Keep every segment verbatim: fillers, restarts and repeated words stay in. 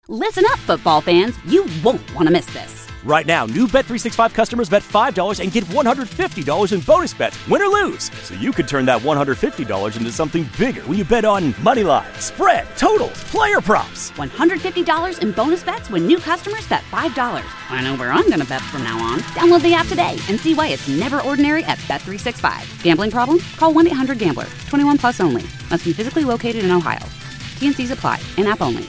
Listen up, football fans. You won't want to miss this. Right now, new Bet three sixty-five customers bet five dollars and get one hundred fifty dollars in bonus bets, win or lose. So you could turn that one hundred fifty dollars into something bigger when you bet on money line, spread, totals, player props. one hundred fifty dollars in bonus bets when new customers bet five dollars. I know where I'm going to bet from now on. Download the app today and see why it's never ordinary at Bet three sixty-five. Gambling problem? Call one eight hundred gambler. twenty-one plus only. Must be physically located in Ohio. T N Cs apply. In-app only.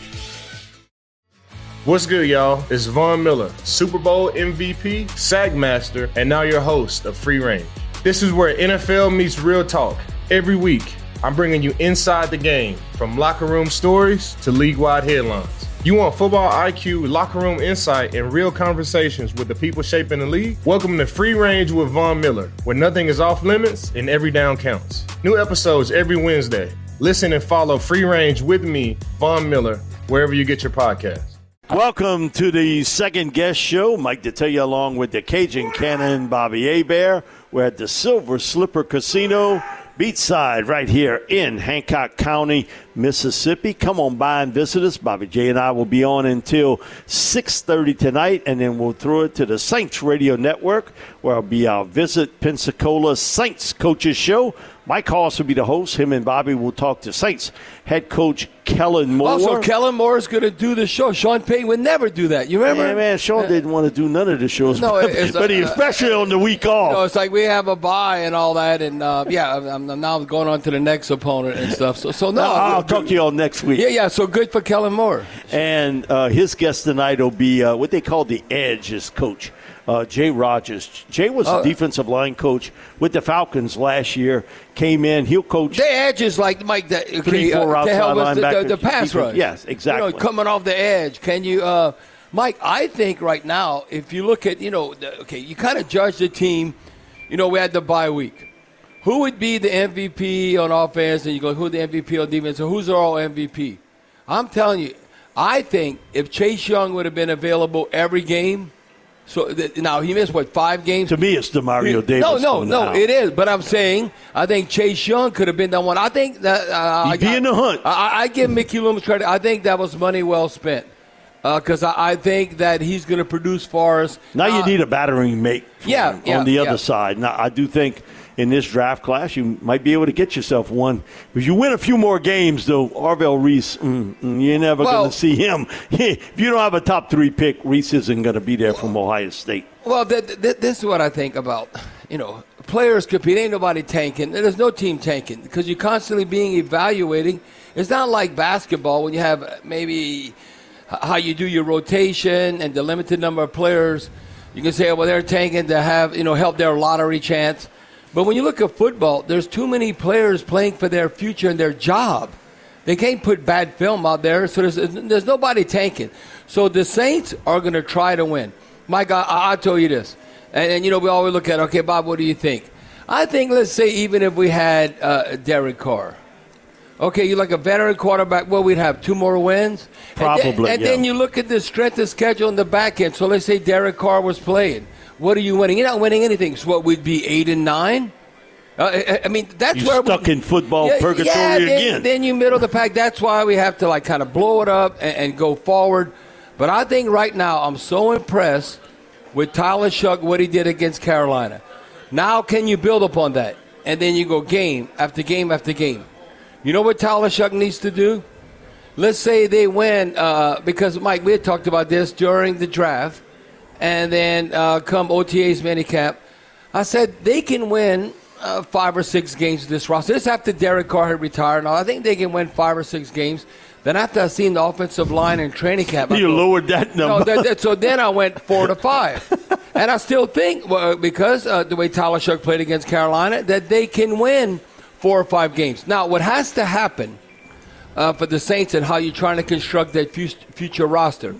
What's good, y'all? It's Von Miller, Super Bowl M V P, Sack Master, and now your host of Free Range. This is where N F L meets real talk. Every week, I'm bringing you inside the game, from locker room stories to league-wide headlines. You want football I Q, locker room insight, and real conversations with the people shaping the league? Welcome to Free Range with Von Miller, where nothing is off limits and every down counts. New episodes every Wednesday. Listen and follow Free Range with me, Von Miller, wherever you get your podcasts. Welcome to the second guest show. Mike Detillier along with the Cajun Cannon, Bobby Hebert. We're at the Silver Slipper Casino, beachside right here in Hancock County, Mississippi. Come on by and visit us. Bobby J and I will be on until six thirty tonight, and then we'll throw it to the Saints Radio Network, where I'll be our Visit Pensacola Saints Coaches Show. Mike Hoss will be the host. Him and Bobby will talk to Saints head coach Kellen Moore. Also, Kellen Moore is going to do the show. Sean Payton would never do that. You remember? Yeah, man, Sean uh, didn't want to do none of the shows, no, but, it's, but he, uh, especially on the week off. No, it's like we have a bye and all that, and uh, yeah, I'm, I'm now going on to the next opponent and stuff. So, so no, no I'll good, talk to you all next week. Yeah, yeah. So good for Kellen Moore. And uh, his guest tonight will be uh, what they call the Edge, his coach. Uh, Jay Rogers. Jay was a uh, defensive line coach with the Falcons last year. Came in, he'll coach. The edge is like Mike. The, okay, three, four uh, outside to help us linebackers. The, the, the pass rush. Yes, exactly. You know, coming off the edge. Can you, uh, Mike? I think right now, if you look at, you know, the, okay, you kind of judge the team. You know, we had the bye week. Who would be the M V P on offense? And you go, who's the M V P on defense? So who's our all M V P? I'm telling you, I think if Chase Young would have been available every game. So th- now he missed what five games? To me, it's DeMario Davis. No, no, no, out. It is. But I'm saying I think Chase Young could have been the one. I think that uh, he'd be I, in the hunt. I, I give Mickey Loomis credit. I think that was money well spent because uh, I, I think that he's going to produce for us. Now uh, you need a battering mate. Yeah, yeah, on the other yeah. side. Now I do think. In this draft class, you might be able to get yourself one. If you win a few more games, though, Arvell Reese, mm, mm, you're never well, going to see him. If you don't have a top three pick, Reese isn't going to be there from Ohio State. Well, th- th- this is what I think about, you know, players compete. Ain't nobody tanking. There's no team tanking because you're constantly being evaluating. It's not like basketball when you have maybe how you do your rotation and the limited number of players. You can say, well, they're tanking to have, you know, help their lottery chance. But when you look at football, there's too many players playing for their future and their job. They can't put bad film out there, so there's, there's nobody tanking. So the Saints are going to try to win. Mike, I, I'll tell you this. And, and, you know, we always look at, okay, Bob, what do you think? I think, let's say, even if we had uh, Derek Carr. Okay, you're like a veteran quarterback. Well, we'd have two more wins. Probably, And, then, and yeah. then you look at the strength of schedule in the back end. So let's say Derek Carr was playing. What are you winning? You're not winning anything. So what would be eight and nine? Uh, I, I mean, that's You're where stuck we, in football yeah, purgatory yeah, then, again. Then you middle of the pack. That's why we have to like kind of blow it up and, and go forward. But I think right now I'm so impressed with Tyler Shuck, what he did against Carolina. Now can you build upon that? And then you go game after game after game. You know what Tyler Shuck needs to do? Let's say they win uh, because, Mike, we had talked about this during the draft. And then uh, come O T A's minicamp, I said they can win uh, five or six games with this roster. This after Derek Carr had retired. Now, I think they can win five or six games. Then after I seen the offensive line and training camp, you go, lowered that number. No, that, that, so then I went four to five. And I still think, well, because uh, the way Tyler Shuck played against Carolina, that they can win four or five games. Now, what has to happen uh, for the Saints and how you're trying to construct that future roster,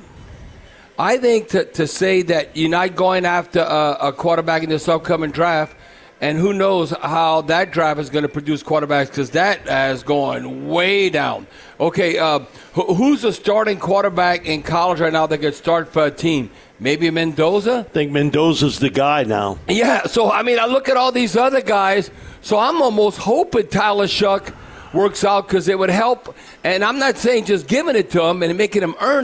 I think to, to say that you're not going after a, a quarterback in this upcoming draft, and who knows how that draft is going to produce quarterbacks because that has gone way down. Okay, uh, wh- who's a starting quarterback in college right now that could start for a team? Maybe Mendoza? I think Mendoza's the guy now. Yeah, so, I mean, I look at all these other guys, so I'm almost hoping Tyler Shuck works out because it would help. And I'm not saying just giving it to him and making him earn it,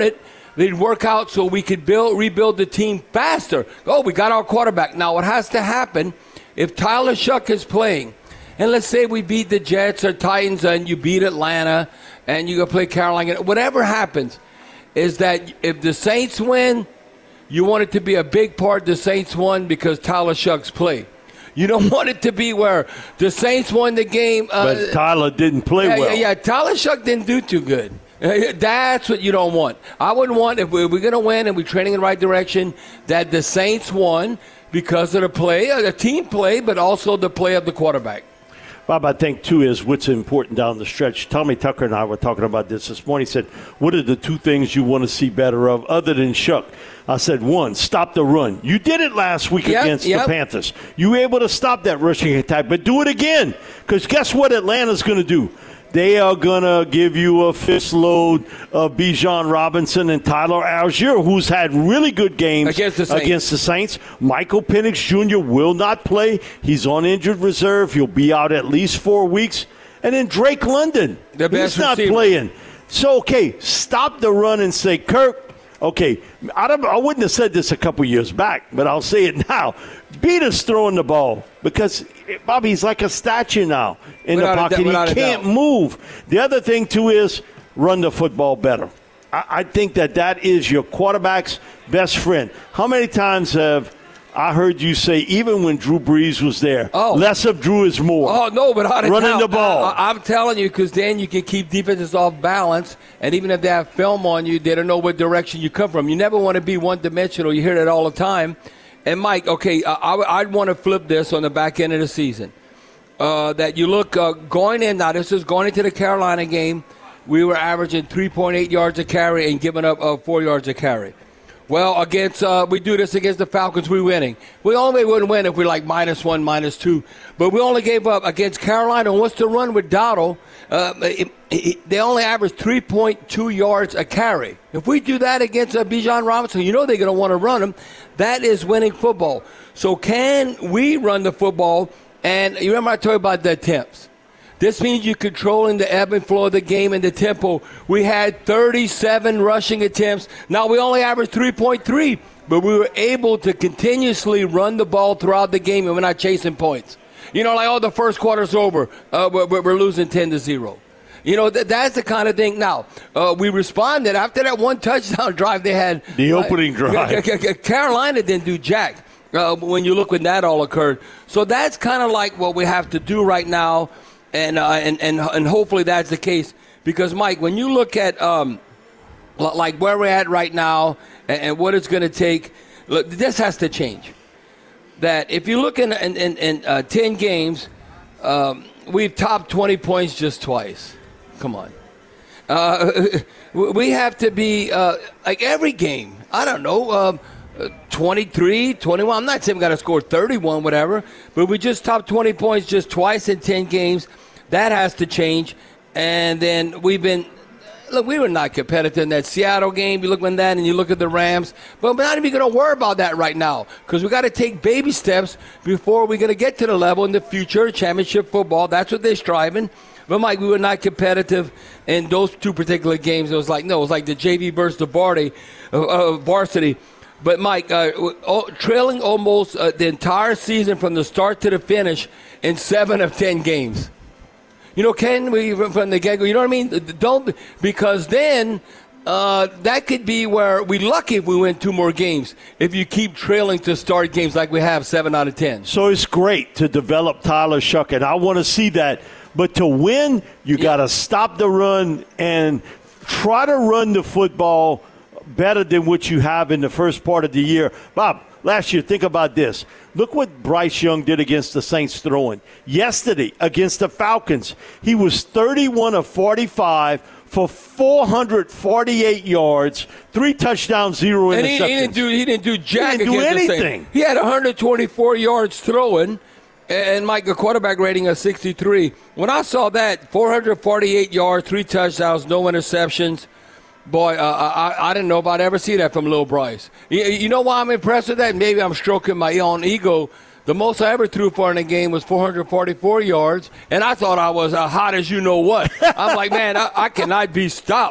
they'd work out so we could build, rebuild the team faster. Oh, we got our quarterback. Now, what has to happen if Tyler Shough is playing, and let's say we beat the Jets or Titans and you beat Atlanta and you go play Carolina, whatever happens, is that if the Saints win, you want it to be a big part the Saints won because Tyler Shough's played. You don't want it to be where the Saints won the game. Uh, but Tyler didn't play yeah, well. Yeah, yeah, Tyler Shough didn't do too good. That's what you don't want. I wouldn't want, if we're going to win and we're trending in the right direction, that the Saints won because of the play, the team play, but also the play of the quarterback. Bob, I think, too, is what's important down the stretch. Tommy Tucker and I were talking about this this morning. He said, what are the two things you want to see better of other than Shough? I said, one, stop the run. You did it last week yep, against yep. the Panthers. You were able to stop that rushing attack, but do it again. Because guess what Atlanta's going to do? They are going to give you a fist load of Bijan Robinson and Tyler Algier, who's had really good games against the Saints. Against the Saints. Michael Penix Junior will not play. He's on injured reserve. He'll be out at least four weeks. And then Drake London, the best he's not receiver. playing. So, okay, stop the run and say, Kirk, okay, I, don't, I wouldn't have said this a couple years back, but I'll say it now. Beat us throwing the ball because, Bobby's like a statue now in without the pocket. A, he can't move. The other thing, too, is run the football better. I, I think that that is your quarterback's best friend. How many times have I heard you say, even when Drew Brees was there, oh. less of Drew is more? Oh, no, but how running the ball. I, I'm telling you, because then you can keep defenses off balance, and even if they have film on you, they don't know what direction you come from. You never want to be one-dimensional. You hear that all the time. And, Mike, okay, uh, I, I'd want to flip this on the back end of the season. Uh, that you look uh, going in, now this is going into the Carolina game, we were averaging three point eight yards a carry and giving up uh, four yards a carry. Well, against uh, we do this against the Falcons, we're winning. We only wouldn't win if we're like minus one, minus two. But we only gave up against Carolina. What's the run with Dowdle? Uh, it, it, they only average three point two yards a carry. If we do that against uh, Bijan Robinson, you know they're going to want to run him. That is winning football. So can we run the football? And you remember I told you about the attempts. This means you're controlling the ebb and flow of the game and the tempo. We had thirty-seven rushing attempts. Now we only averaged three point three, but we were able to continuously run the ball throughout the game, and we're not chasing points. You know, like, oh, the first quarter's over. Uh, we're, we're losing ten to zero. You know, th- that's the kind of thing. Now, uh, we responded. After that one touchdown drive they had. The opening uh, drive. Carolina didn't do jack uh, when you look when that all occurred. So that's kind of like what we have to do right now. And, uh, and and and hopefully that's the case because, Mike, when you look at um, like where we're at right now and, and what it's going to take, look, this has to change. That if you look in in, in, in uh, ten games, um, we've topped twenty points just twice. Come on, uh, we have to be uh, like every game. I don't know. Um, twenty-three, twenty-one. I'm not saying we got to score thirty-one, whatever, but we just topped twenty points just twice in ten games. That has to change. And then we've been, look, we were not competitive in that Seattle game. You look at that and you look at the Rams. But we're not even going to worry about that right now because we got to take baby steps before we're going to get to the level in the future, championship football. That's what they're striving. But, Mike, we were not competitive in those two particular games. It was like, no, it was like the J V versus the varsity. Uh, uh, varsity. But, Mike, uh, trailing almost uh, the entire season from the start to the finish in seven of ten games. You know, Ken, we, from the get-go, you know what I mean? Don't, because then uh, that could be where we're lucky if we win two more games, if you keep trailing to start games like we have seven out of ten. So it's great to develop Tyler Shough, and I want to see that. But to win, you yeah. got to stop the run and try to run the football better than what you have in the first part of the year. Bob, last year, think about this. Look what Bryce Young did against the Saints throwing. Yesterday, against the Falcons, he was thirty-one of forty-five for four hundred forty-eight yards, three touchdowns, zero and interceptions. He, he didn't do he didn't do jack he didn't do against anything. The Saints. He had one hundred twenty-four yards throwing, and Mike, a quarterback rating of sixty-three. When I saw that, four hundred forty-eight yards, three touchdowns, no interceptions. Boy, uh, I, I didn't know if I'd ever see that from Lil Bryce. You, you know why I'm impressed with that? Maybe I'm stroking my own ego. The most I ever threw for in a game was four hundred forty-four yards, and I thought I was uh, hot as you know what. I'm like, man, I, I cannot be stopped.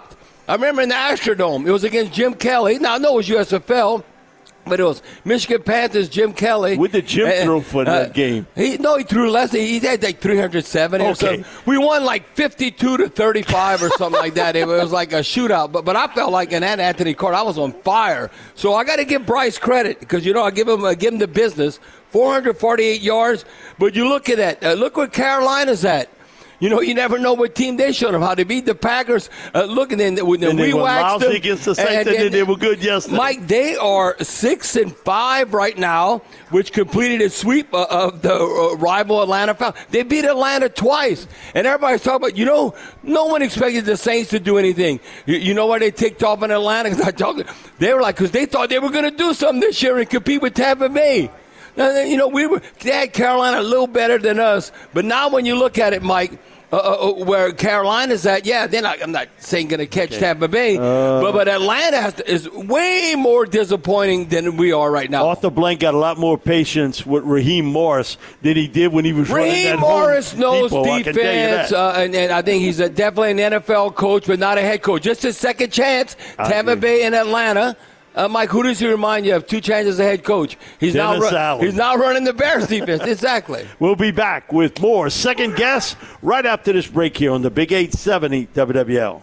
I remember in the Astrodome, it was against Jim Kelly. Now, I know it was U S F L, but it was Michigan Panthers, Jim Kelly. What did Jim uh, throw for that uh, game? He, no, he threw less. He had like three hundred seventy okay. or something. We won like fifty-two to thirty-five or something like that. It was like a shootout. But but I felt like in that Anthony Court, I was on fire. So I got to give Bryce credit because, you know, I give him, I give him the business. four hundred forty-eight yards. But you look at that. Uh, look where Carolina's at. You know, you never know what team they showed them, how they beat the Packers. Uh, look, and then when and we were waxed them. against the Saints, and, and, and they were good yesterday. Mike, they are six and five right now, which completed a sweep uh, of the uh, rival Atlanta Falcons. They beat Atlanta twice, and everybody's talking about, you know, no one expected the Saints to do anything. You, you know why they ticked off in Atlanta? Cause I talked, they were like, because they thought they were going to do something this year and compete with Tampa Bay. Now, you know, we were, they had Carolina a little better than us, but now when you look at it, Mike, Uh, uh, where Carolina's at, yeah, they're not, I'm not saying going to catch okay. Tampa Bay, uh, but, but Atlanta has to, is way more disappointing than we are right now. Arthur Blank got a lot more patience with Raheem Morris than he did when he was Raheem running that Morris Home knows Depot, defense, uh, and, and I think he's a, definitely an N F L coach, but not a head coach. Just a second chance, Tampa Bay and Atlanta. Uh, Mike, who does he remind you of? Two chances as a head coach. He's now ru- he's now running the Bears defense. Exactly. We'll be back with more Second Guess right after this break here on the Big eight seventy W W L.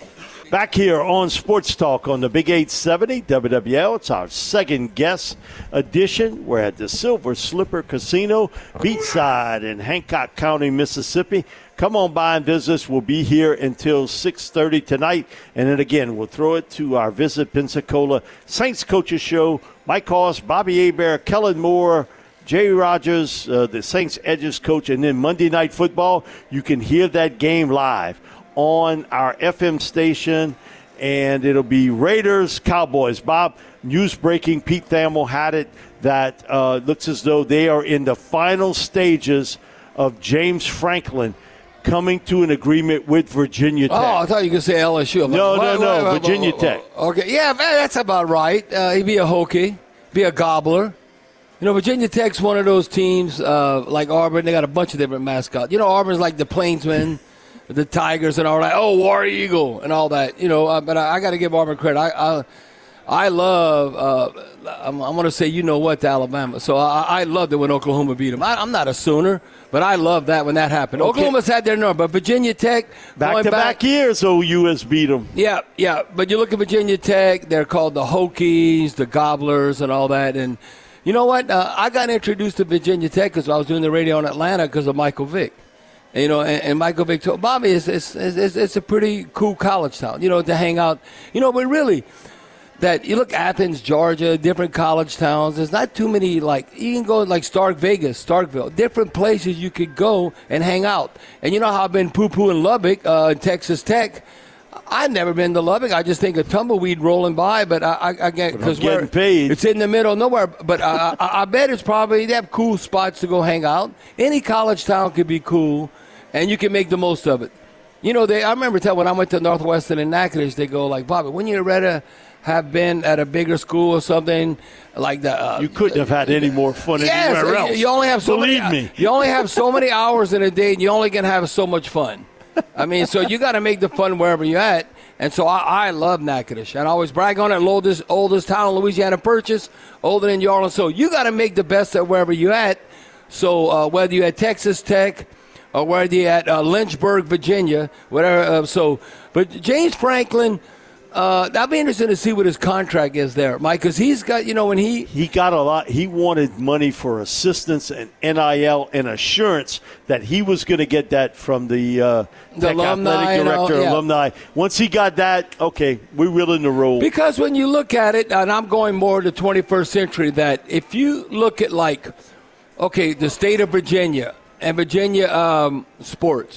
Back here on Sports Talk on the Big eight seventy W W L. It's our Second Guess edition. We're at the Silver Slipper Casino, beachside in Hancock County, Mississippi. Come on by and visit us. We'll be here until six thirty tonight. And then again, we'll throw it to our Visit Pensacola Saints Coaches Show. Mike Hoss, Bobby Hebert, Kellen Moore, Jay Rogers, uh, the Saints Edges coach. And then Monday Night Football, you can hear that game live on our F M station. And it'll be Raiders, Cowboys. Bob, news breaking, Pete Thamel had it that uh, looks as though they are in the final stages of James Franklin coming to an agreement with Virginia Tech. Oh, I thought you could say L S U. No, no, no, Virginia Tech. Okay, yeah, that's about right. Uh, he'd be a Hokie, be a gobbler. You know, Virginia Tech's one of those teams uh, like Auburn. They got a bunch of different mascots. You know, Auburn's like the Plainsmen, the Tigers, and all that. Oh, War Eagle and all that. You know, uh, but I, I got to give Auburn credit. I, I, I love. Uh, I'm, I'm going to say, you know what, to Alabama. So I, I loved it when Oklahoma beat them. I, I'm not a Sooner. But I love that when that happened. Okay. Oklahoma's had their number, but Virginia Tech back-to-back years, O U has beat them. Yeah, yeah. But you look at Virginia Tech; they're called the Hokies, the Gobblers, and all that. And you know what? Uh, I got introduced to Virginia Tech because I was doing the radio in Atlanta because of Michael Vick. And, you know, and, and Michael Vick told Bobby, it's, it's, it's, it's a pretty cool college town. You know, to hang out. You know, but really. That you look Athens, Georgia, different college towns. There's not too many, like, you can go like Stark Vegas, Starkville, different places you could go and hang out. And you know how I've been poo-poo in Lubbock, uh, Texas Tech. I've never been to Lubbock. I just think of tumbleweed rolling by, but I, I, I get because we're paid. It's in the middle of nowhere. But I, I, I bet it's probably they have cool spots to go hang out. Any college town could be cool, and you can make the most of it. You know, they. I remember telling when I went to Northwestern and Natchitoches, they go like, Bobby, when you read a have been at a bigger school or something like that. Uh, you couldn't have had any more fun yes, anywhere else. You only have so Believe many, me. You only have so many hours in a day, and you only can have so much fun. I mean, so you got to make the fun wherever you're at. And so I, I love Natchitoches. And I always brag on it. Oldest, oldest town in Louisiana Purchase, older than Yarland. So you got to make the best of wherever you're at. So uh, whether you're at Texas Tech or whether you're at uh, Lynchburg, Virginia, whatever. Uh, so, but James Franklin. Uh, that'll be interesting to see what his contract is there, Mike, because he's got, you know, when he... He got a lot. He wanted money for assistance and N I L and assurance that he was going to get that from the, uh, the Tech athletic director, all, yeah. alumni. Once he got that, okay, we're willing to roll. Because when you look at it, and I'm going more to twenty-first century, that if you look at, like, okay, the state of Virginia and Virginia um, sports...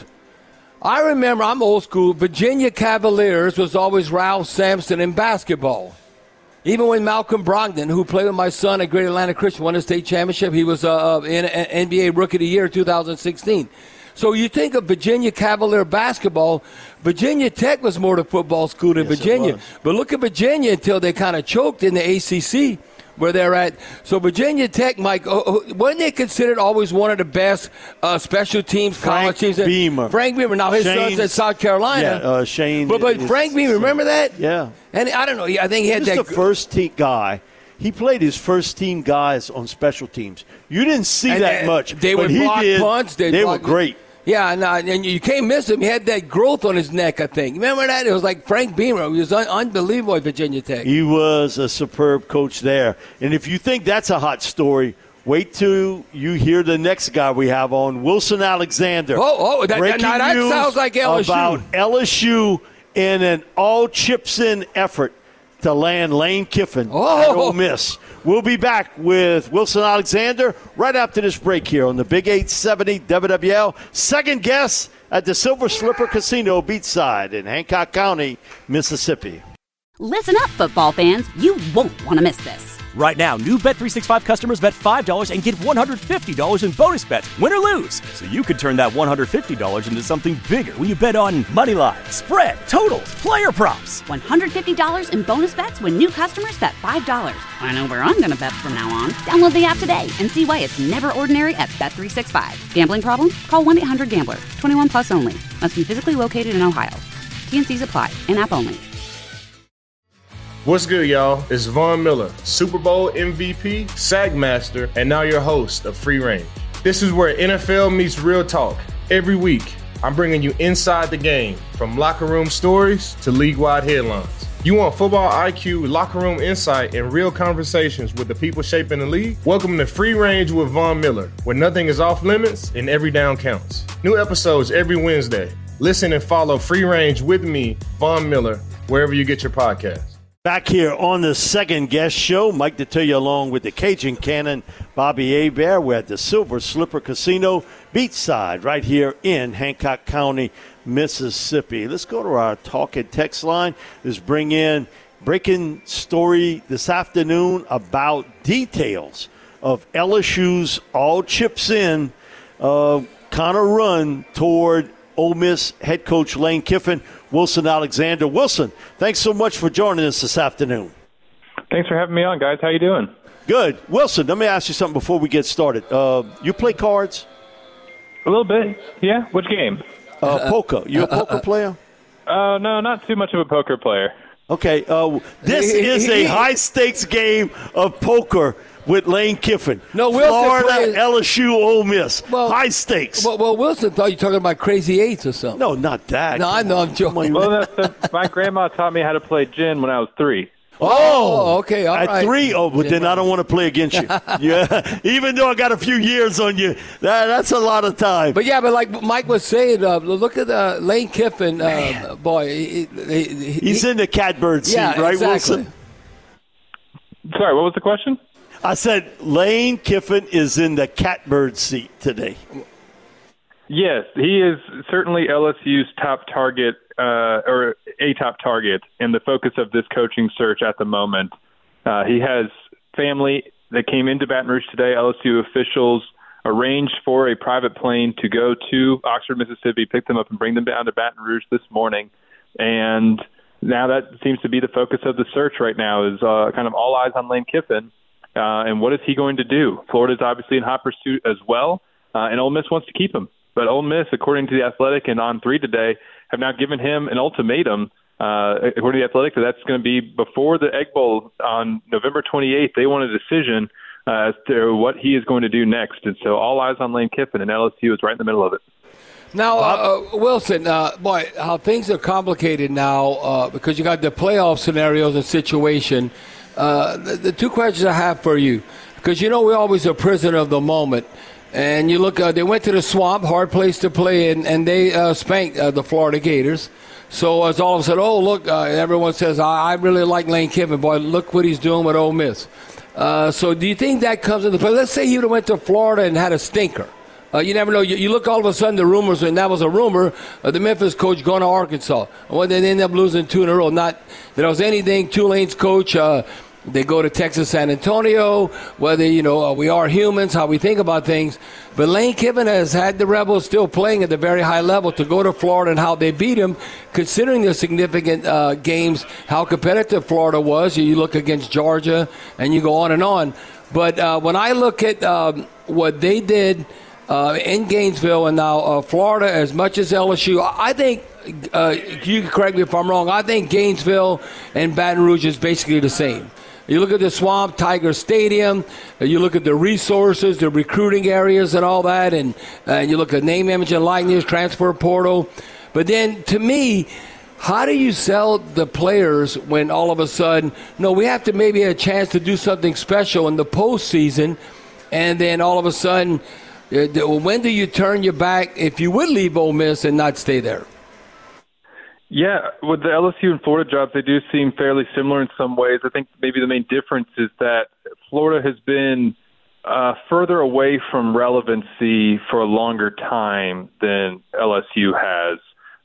I remember, I'm old school, Virginia Cavaliers was always Ralph Sampson in basketball. Even when Malcolm Brogdon, who played with my son at Great Atlanta Christian, won a state championship, he was uh, in N B A Rookie of the Year two thousand sixteen. So you think of Virginia Cavalier basketball, Virginia Tech was more the football school than yes, Virginia. But look at Virginia until they kind of choked in the A C C. where they're at. So Virginia Tech, Mike, uh, wasn't they considered always one of the best uh, special teams, Frank college teams? Beamer. Frank Beamer. Now his Shane's, son's at South Carolina. Yeah, uh, Shane. But, but Frank Beamer, remember that? Yeah. And I don't know. I think he had he was that. the first team guy. He played his first team guys on special teams. You didn't see and, that uh, much. They but would he block did. punts. They block, were great. Yeah, and, uh, and you can't miss him. He had that growth on his neck, I think. Remember that? It was like Frank Beamer. He was un- unbelievable at Virginia Tech. He was a superb coach there. And if you think that's a hot story, wait till you hear the next guy we have on, Wilson Alexander. Oh, oh, that, Breaking now that news sounds like L S U. About L S U in an all-chips-in effort to land Lane Kiffin oh. at Ole Miss. We'll be back with Wilson Alexander right after this break here on the Big eight seventy W W L. Second guest at the Silver Slipper Casino Beachside in Hancock County, Mississippi. Listen up, football fans. You won't want to miss this. Right now, new Bet three sixty-five customers bet five dollars and get one hundred fifty dollars in bonus bets, win or lose. So you could turn that one hundred fifty dollars into something bigger when you bet on money line, spread, totals, player props. one hundred fifty dollars in bonus bets when new customers bet five dollars. I know where I'm going to bet from now on. Download the app today and see why it's never ordinary at Bet three sixty-five. Gambling problem? Call one eight hundred gambler. twenty-one plus only. Must be physically located in Ohio. T N Cs apply. In-app only. What's good, y'all? It's Von Miller, Super Bowl M V P, SAG Master, and now your host of Free Range. This is where N F L meets real talk. Every week, I'm bringing you inside the game, from locker room stories to league-wide headlines. You want football I Q, locker room insight, and real conversations with the people shaping the league? Welcome to Free Range with Von Miller, where nothing is off limits and every down counts. New episodes every Wednesday. Listen and follow Free Range with me, Von Miller, wherever you get your podcasts. Back here on the second guest show, Mike Detillier along with the Cajun Cannon, Bobby Hebert. We're at the Silver Slipper Casino Beachside right here in Hancock County, Mississippi. Let's go to our talk and text line. Let's bring in breaking story this afternoon about details of L S U's all chips in uh, kind of run toward Ole Miss head coach Lane Kiffin. Wilson Alexander. Wilson, thanks so much for joining us this afternoon. Thanks for having me on, guys. How you doing? Good. Wilson, let me ask you something before we get started. Uh, you play cards? A little bit, yeah. Which game? Uh, poker. You a poker player? Uh, no, not too much of a poker player. Okay. Uh, this is a high-stakes game of poker with Lane Kiffin. No, Wilson Florida, plays, L S U, Ole Miss. Well, high stakes. Well, well, Wilson thought you were talking about Crazy Eights or something. No, not that. No, I know. I'm joking. Well, that's the, my grandma taught me how to play gin when I was three. Oh, okay. All At right. three? Oh, but then I don't want to play against you. Yeah, even though I got a few years on you, that, that's a lot of time. But, yeah, but like Mike was saying, uh, look at uh, Lane Kiffin. Uh, boy, he, he, he, He's in the catbird seat, yeah, right, exactly. Wilson? Sorry, what was the question? I said Lane Kiffin is in the catbird seat today. Yes, he is certainly L S U's top target, uh, or a top target, and the focus of this coaching search at the moment. Uh, he has family that came into Baton Rouge today. L S U officials arranged for a private plane to go to Oxford, Mississippi, pick them up and bring them down to Baton Rouge this morning. And now that seems to be the focus of the search right now, is uh, kind of all eyes on Lane Kiffin. Uh, and what is he going to do? Florida's obviously in hot pursuit as well, uh, and Ole Miss wants to keep him. But Ole Miss, according to The Athletic and On three today, have now given him an ultimatum. Uh, according to The Athletic, that that's going to be before the Egg Bowl on November twenty-eighth. They want a decision uh, as to what he is going to do next. And so all eyes on Lane Kiffin, and L S U is right in the middle of it. Now, uh, uh, Wilson, uh, boy, how things are complicated now uh, because you got the playoff scenarios and situation. Uh, the, the two questions I have for you, because you know we're always a prisoner of the moment, and you look, uh, they went to the Swamp, hard place to play, and, and they uh, spanked uh, the Florida Gators. So as all of a sudden, oh, look, uh, everyone says, I, I really like Lane Kiffin. Boy, look what he's doing with Ole Miss. Uh, so do you think that comes into play? Let's say he would have went to Florida and had a stinker. Uh, you never know. You, you look all of a sudden, the rumors, and that was a rumor, uh, the Memphis coach going to Arkansas. Well, they ended up losing two in a row. Not that it was anything. Tulane's coach, uh, They go to Texas, San Antonio, whether, you know, uh, we are humans, how we think about things. But Lane Kiffin has had the Rebels still playing at the very high level to go to Florida and how they beat him, considering the significant uh, games, how competitive Florida was. You look against Georgia and you go on and on. But uh, when I look at um, what they did uh, in Gainesville and now uh, Florida, as much as L S U, I think, uh, you can correct me if I'm wrong, I think Gainesville and Baton Rouge is basically the same. You look at the Swamp Tiger Stadium, you look at the resources, the recruiting areas and all that, and uh, you look at name, image, and likeness, transfer portal. But then, to me, how do you sell the players when all of a sudden, no, we have to maybe have a chance to do something special in the postseason, and then all of a sudden, uh, when do you turn your back if you would leave Ole Miss and not stay there? Yeah, with the L S U and Florida jobs, they do seem fairly similar in some ways. I think maybe the main difference is that Florida has been uh, further away from relevancy for a longer time than L S U has.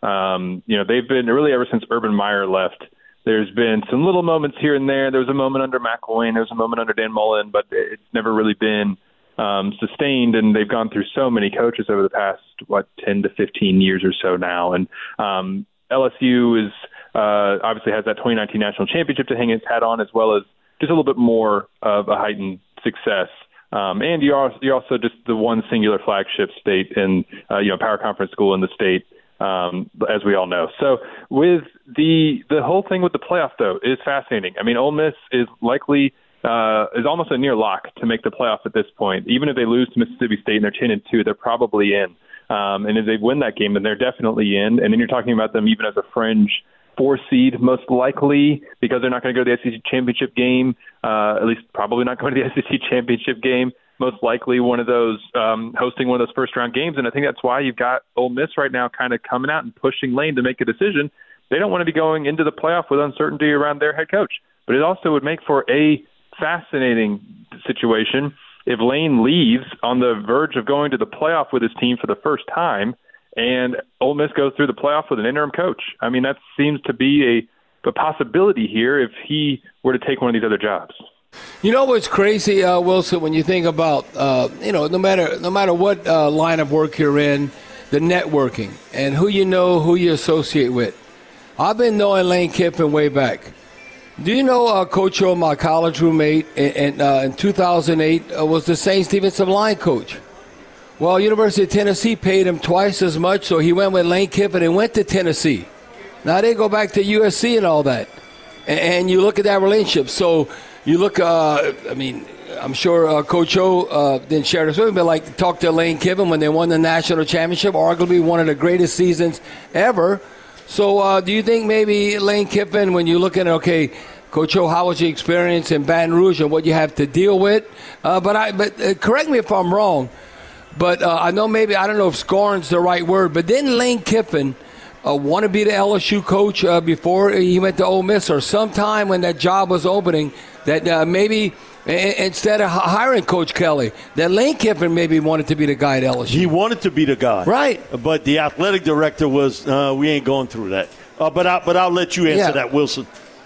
Um, you know, they've been really ever since Urban Meyer left. There's been some little moments here and there. There was a moment under McElwain. There was a moment under Dan Mullen, but it's never really been um, sustained. And they've gone through so many coaches over the past, what, ten to fifteen years or so now. And um, L S U is uh, obviously has that twenty nineteen national championship to hang its hat on, as well as just a little bit more of a heightened success. Um, and you're also, you're also just the one singular flagship state in, uh, you know, power conference school in the state, um, as we all know. So with the the whole thing with the playoff, though, is fascinating. I mean, Ole Miss is likely uh, is almost a near lock to make the playoff at this point. Even if they lose to Mississippi State and they're ten and two, they're probably in. Um, and if they win that game, then they're definitely in. And then you're talking about them even as a fringe four seed, most likely, because they're not going to go to the S E C championship game, uh, at least probably not going to the S E C championship game, most likely one of those um, hosting one of those first-round games. And I think that's why you've got Ole Miss right now kind of coming out and pushing Lane to make a decision. They don't want to be going into the playoff with uncertainty around their head coach. But it also would make for a fascinating situation if Lane leaves on the verge of going to the playoff with his team for the first time, and Ole Miss goes through the playoff with an interim coach. I mean, that seems to be a, a possibility here if he were to take one of these other jobs. You know what's crazy, uh, Wilson, when you think about, uh, you know, no matter no matter what uh, line of work you're in, the networking and who you know, who you associate with. I've been knowing Lane Kiffin way back. Do you know uh, Coach O, my college roommate, in, in, uh, in two thousand eight uh, was the Saints defensive line coach? Well, University of Tennessee paid him twice as much, so he went with Lane Kiffin and went to Tennessee. Now they go back to U S C and all that. And, and you look at that relationship. So you look, uh, I mean, I'm sure uh, Coach O uh, didn't share this with me, but like talk to Lane Kiffin when they won the national championship, arguably one of the greatest seasons ever. So uh, do you think maybe Lane Kiffin, when you look at, okay, Coach O, how was your experience in Baton Rouge and what you have to deal with? Uh, but I, but uh, correct me if I'm wrong, but uh, I know maybe, I don't know if scorn's the right word, but didn't Lane Kiffin uh, want to be the L S U coach uh, before he went to Ole Miss, or sometime when that job was opening that uh, maybe instead of hiring Coach Kelly, that Lane Kiffin maybe wanted to be the guy at L S U? He wanted to be the guy. Right. But the athletic director was, uh, we ain't going through that. Uh, but, I, but I'll let you answer Yeah. that, Wilson.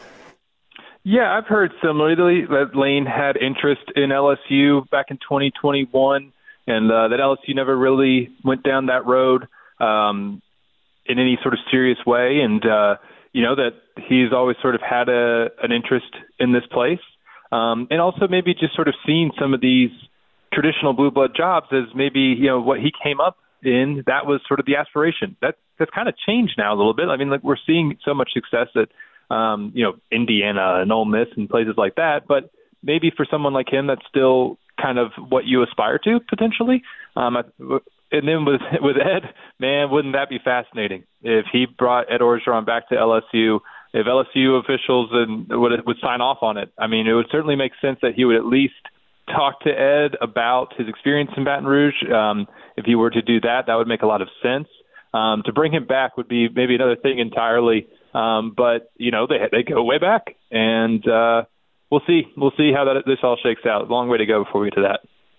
Yeah, I've heard similarly that Lane had interest in L S U back in twenty twenty-one, and uh, that L S U never really went down that road um, in any sort of serious way. And, uh, you know, that he's always sort of had a, an interest in this place. Um, and also maybe just sort of seeing some of these traditional blue blood jobs as maybe, you know, what he came up in, that was sort of the aspiration. That, that's kind of changed now a little bit. I mean, like, we're seeing so much success at, um, you know, Indiana and Ole Miss and places like that. But maybe for someone like him, that's still kind of what you aspire to potentially. Um, and then with, with Ed, man, wouldn't that be fascinating if he brought Ed Orgeron back to L S U? If L S U officials and would would sign off on it, I mean, it would certainly make sense that he would at least talk to Ed about his experience in Baton Rouge. Um, if he were to do that, that would make a lot of sense. Um, to bring him back would be maybe another thing entirely. Um, but you know, they they go way back, and uh, we'll see. We'll see how that this all shakes out. Long way to go before we get to that.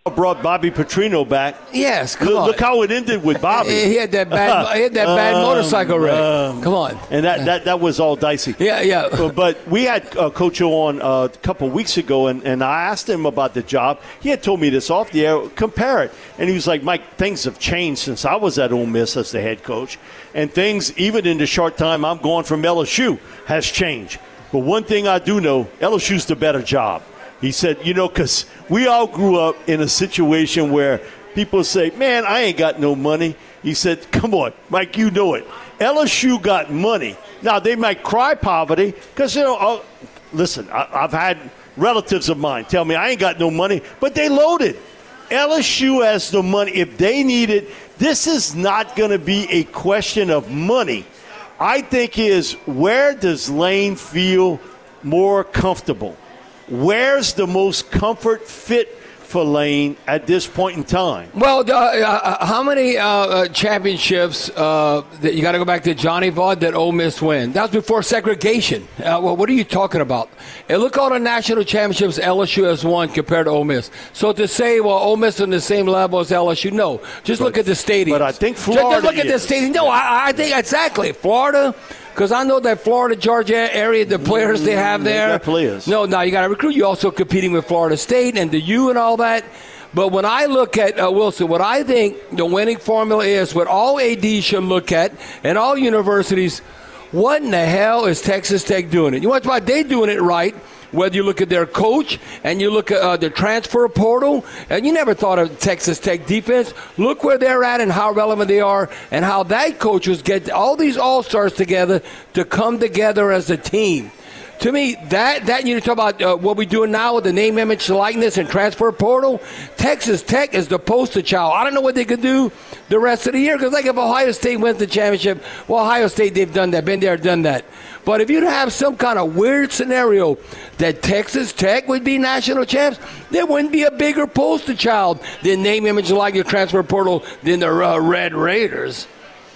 brought Bobby Petrino back. Yes, come look, on. Look how it ended with Bobby. He had that bad, he had that bad um, motorcycle wreck. Um, come on. And that, that, that was all dicey. Yeah, yeah. But, but we had uh, Coach O on uh, a couple of weeks ago, and, and I asked him about the job. He had told me this off the air. Compare it. And he was like, Mike, things have changed since I was at Ole Miss as the head coach. And things, even in the short time I'm going from L S U, has changed. But one thing I do know, L S U's the better job. He said, you know, because we all grew up in a situation where people say, man, I ain't got no money. He said, come on, Mike, you know it. L S U got money. Now, they might cry poverty because, you know, uh, listen, I, I've had relatives of mine tell me I ain't got no money, but they loaded. L S U has the money. If they need it, this is not going to be a question of money. I think is where does Lane feel more comfortable? Where's the most comfort fit for Lane at this point in time? Well, uh, uh, how many uh, uh, championships, uh, that you got to go back to Johnny Vaught, that Ole Miss win? That was before segregation. Uh, well, what are you talking about? And look all the national championships L S U has won compared to Ole Miss. So to say, well, Ole Miss on the same level as L S U, no. Just but, look at the stadiums. But I think Florida Just, just look at the stadium. No, I, I think exactly. Florida. Because I know that Florida, Georgia area, the players they have there. They got players. No, now you got to recruit. You're also competing with Florida State and the U and all that. But when I look at uh, Wilson, what I think the winning formula is, what all A Ds should look at, and all universities, what in the hell is Texas Tech doing it? You watch why they doing it right. Whether you look at their coach and you look at uh, the transfer portal, and you never thought of Texas Tech defense. Look where they're at and how relevant they are, and how that coaches get all these all-stars together to come together as a team. To me, that that you talk about uh, what we're doing now with the name, image, likeness, and transfer portal. Texas Tech is the poster child. I don't know what they could do the rest of the year, because like if Ohio State wins the championship, well, Ohio State, they've done that, been there, done that. But if you'd have some kind of weird scenario that Texas Tech would be national champs, there wouldn't be a bigger poster child than name, image, likeness, transfer portal than the uh, Red Raiders.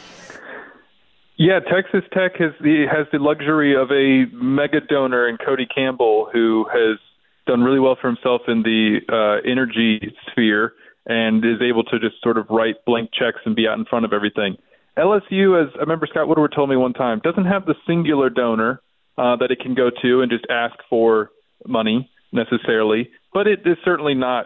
Yeah, Texas Tech has the has the luxury of a mega donor in Cody Campbell, who has done really well for himself in the uh, energy sphere and is able to just sort of write blank checks and be out in front of everything. L S U, as I remember Scott Woodward told me one time, doesn't have the singular donor uh, that it can go to and just ask for money necessarily, but it is certainly not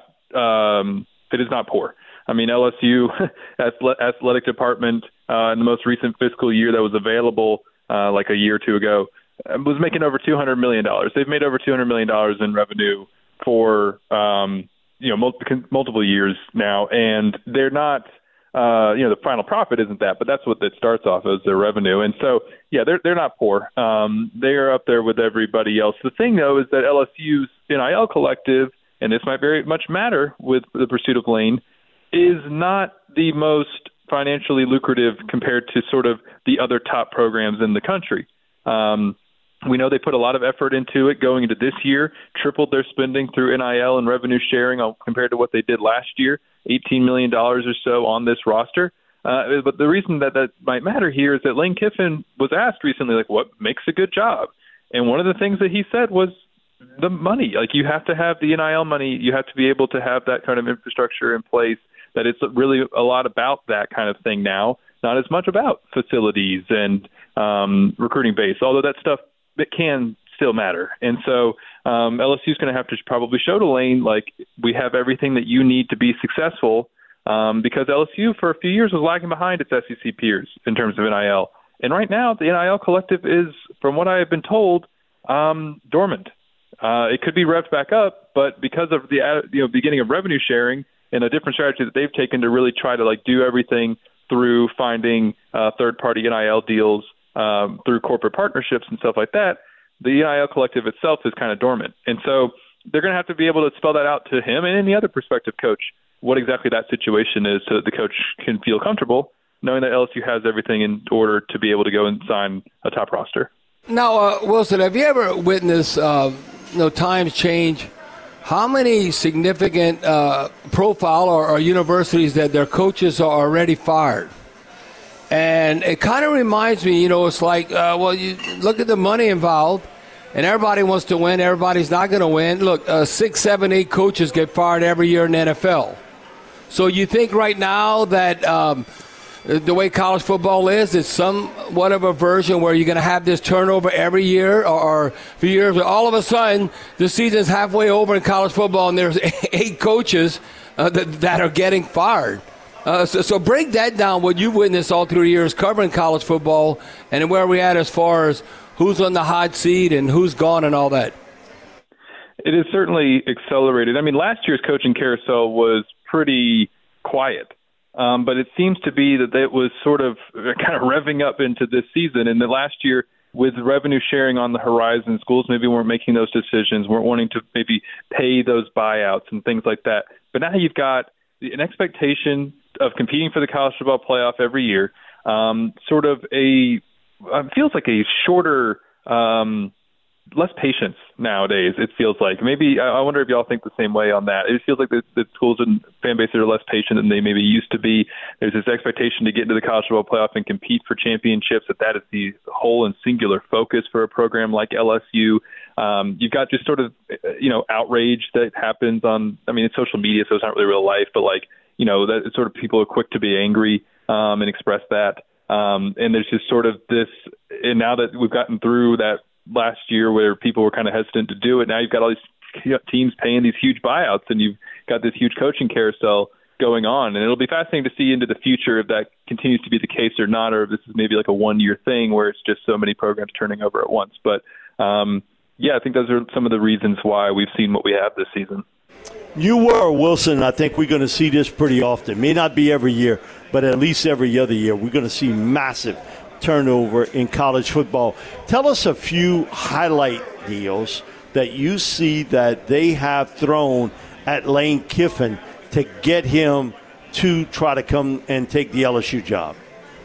um, it is not poor. I mean, L S U athletic department uh, in the most recent fiscal year that was available uh, like a year or two ago was making over two hundred million dollars. They've made over two hundred million dollars in revenue for um, you know multiple, multiple years now, and they're not uh, you know the final profit isn't that, but that's what it starts off as, their revenue. And so yeah, they're they're not poor. Um, they are up there with everybody else. The thing though is that L S U's N I L collective, and this might very much matter with the pursuit of Lane, is not the most financially lucrative compared to sort of the other top programs in the country. Um, we know they put a lot of effort into it going into this year, tripled their spending through N I L and revenue sharing compared to what they did last year, eighteen million dollars or so on this roster. Uh, but the reason that that might matter here is that Lane Kiffin was asked recently, like, what makes a good job? And one of the things that he said was the money. Like, you have to have the N I L money. You have to be able to have that kind of infrastructure in place. That it's really a lot about that kind of thing now, not as much about facilities and um, recruiting base, although that stuff it can still matter. And so um, L S U is going to have to probably show to Lane, like, we have everything that you need to be successful, um, because L S U for a few years was lagging behind its S E C peers in terms of N I L. And right now, the N I L collective is, from what I have been told, um, dormant. Uh, it could be revved back up, but because of the uh, you know beginning of revenue sharing, and a different strategy that they've taken to really try to like do everything through finding uh, third-party N I L deals um, through corporate partnerships and stuff like that, the N I L collective itself is kind of dormant. And so they're going to have to be able to spell that out to him and any other prospective coach, what exactly that situation is, so that the coach can feel comfortable knowing that L S U has everything in order to be able to go and sign a top roster. Now, uh, Wilson, have you ever witnessed uh, you know, times change? How many significant uh, profile or, or universities that their coaches are already fired? And it kind of reminds me, you know, it's like, uh, well, you look at the money involved, and everybody wants to win. Everybody's not going to win. Look, uh, six, seven, eight coaches get fired every year in the N F L. So you think right now that um, the way college football is, it's somewhat of a version where you're going to have this turnover every year or, or a few years. All of a sudden, the season's halfway over in college football, and there's eight coaches uh, that, that are getting fired. Uh, so, so break that down, what you've witnessed all through the years covering college football and where we're at as far as who's on the hot seat and who's gone and all that. It is certainly accelerated. I mean, last year's coaching carousel was pretty quiet, um, but it seems to be that it was sort of kind of revving up into this season. And the last year, with revenue sharing on the horizon, schools maybe weren't making those decisions, weren't wanting to maybe pay those buyouts and things like that. But now you've got an expectation of competing for the college football playoff every year, um, sort of a uh, feels like a shorter, um, less patience nowadays. It feels like maybe I wonder if y'all think the same way on that. It feels like the, the schools and fan bases are less patient than they maybe used to be. There's this expectation to get into the college football playoff and compete for championships. That that is the whole and singular focus for a program like L S U. Um, you've got just sort of you know outrage that happens on. I mean, it's social media, so it's not really real life, but like. You know, that sort of people are quick to be angry um, and express that. Um, and there's just sort of this, and now that we've gotten through that last year where people were kind of hesitant to do it, now you've got all these teams paying these huge buyouts and you've got this huge coaching carousel going on. And it'll be fascinating to see into the future if that continues to be the case or not, or if this is maybe like a one-year thing where it's just so many programs turning over at once. But, um, yeah, I think those are some of the reasons why we've seen what we have this season. You were, Wilson. I think we're going to see this pretty often. May not be every year, but at least every other year. We're going to see massive turnover in college football. Tell us a few highlight deals that you see that they have thrown at Lane Kiffin to get him to try to come and take the L S U job.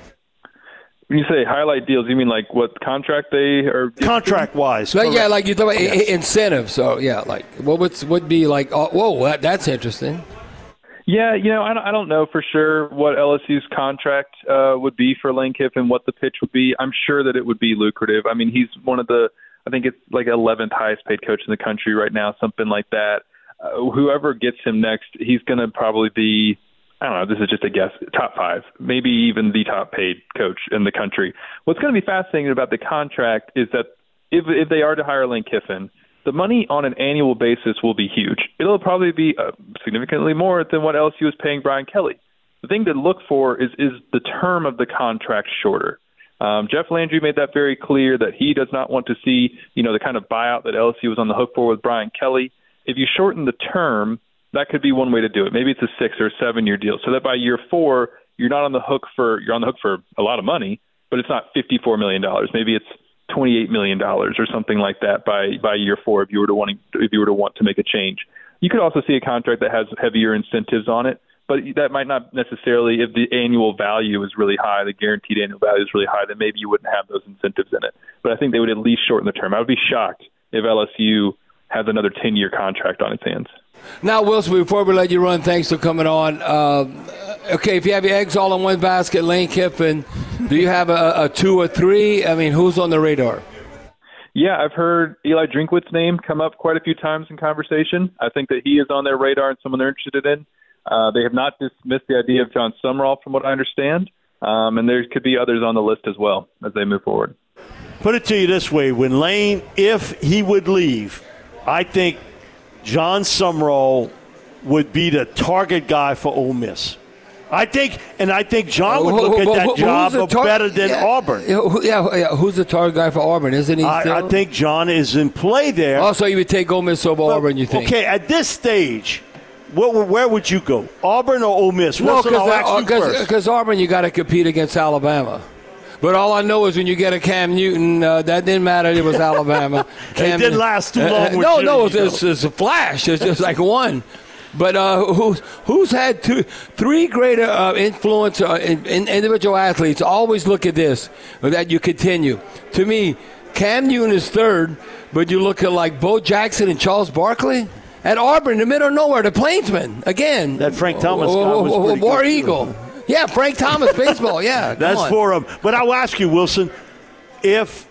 When you say highlight deals, you mean like what contract they are? Contract-wise. Like, yeah, like you talk about yes. incentives. So, yeah, like what would would be like, oh, whoa, that, that's interesting. Yeah, you know, I don't, I don't know for sure what L S U's contract uh, would be for Lane Kiffin, what the pitch would be. I'm sure that it would be lucrative. I mean, he's one of the, I think it's like eleventh highest paid coach in the country right now, something like that. Uh, whoever gets him next, he's going to probably be, I don't know, this is just a guess, top five, maybe even the top paid coach in the country. What's going to be fascinating about the contract is that if if they are to hire Lane Kiffin, the money on an annual basis will be huge. It'll probably be uh, significantly more than what L S U is paying Brian Kelly. The thing to look for is is the term of the contract shorter. Um, Jeff Landry made that very clear that he does not want to see, you know, the kind of buyout that L S U was on the hook for with Brian Kelly. If you shorten the term, that could be one way to do it. Maybe it's a six or a seven year deal, so that by year four you're not on the hook for you're on the hook for a lot of money, but it's not fifty-four million dollars. Maybe it's twenty-eight million dollars or something like that by by year four if you were to wanting if you were to want to make a change. You could also see a contract that has heavier incentives on it, but that might not necessarily, if the annual value is really high, the guaranteed annual value is really high, then maybe you wouldn't have those incentives in it. But I think they would at least shorten the term. I would be shocked if L S U has another ten year contract on its hands. Now, Wilson, before we let you run, thanks for coming on. Uh, okay, if you have your eggs all in one basket, Lane Kiffin, do you have a, a two or three? I mean, who's on the radar? Yeah, I've heard Eli Drinkwitz's name come up quite a few times in conversation. I think that he is on their radar and someone they're interested in. Uh, they have not dismissed the idea of John Summerall, from what I understand, um, and there could be others on the list as well as they move forward. Put it to you this way. When Lane, if he would leave, I think John Summerall would be the target guy for Ole Miss. I think, and I think John would look at that job tar- better than yeah, Auburn. Yeah, yeah, who's the target guy for Auburn? Isn't he? I, I think John is in play there. Also, you would take Ole Miss over well, Auburn, you think? Okay, at this stage, where, where would you go? Auburn or Ole Miss? No, because Auburn, you got to compete against Alabama. But all I know is when you get a Cam Newton, uh, that didn't matter. It was Alabama. Cam, it didn't last too long. Uh, no, no, it's, it's, it's a flash. It's just like one. But uh, who's who's had two, three greater uh, influence uh, in, in individual athletes? Always look at this, that you continue. To me, Cam Newton is third, but you look at like Bo Jackson and Charles Barkley at Auburn, in the middle of nowhere, the Plainsman again. That Frank Thomas guy was pretty War good. Eagle. Yeah, Frank Thomas baseball. Yeah, that's on. for him. But I'll ask you, Wilson, if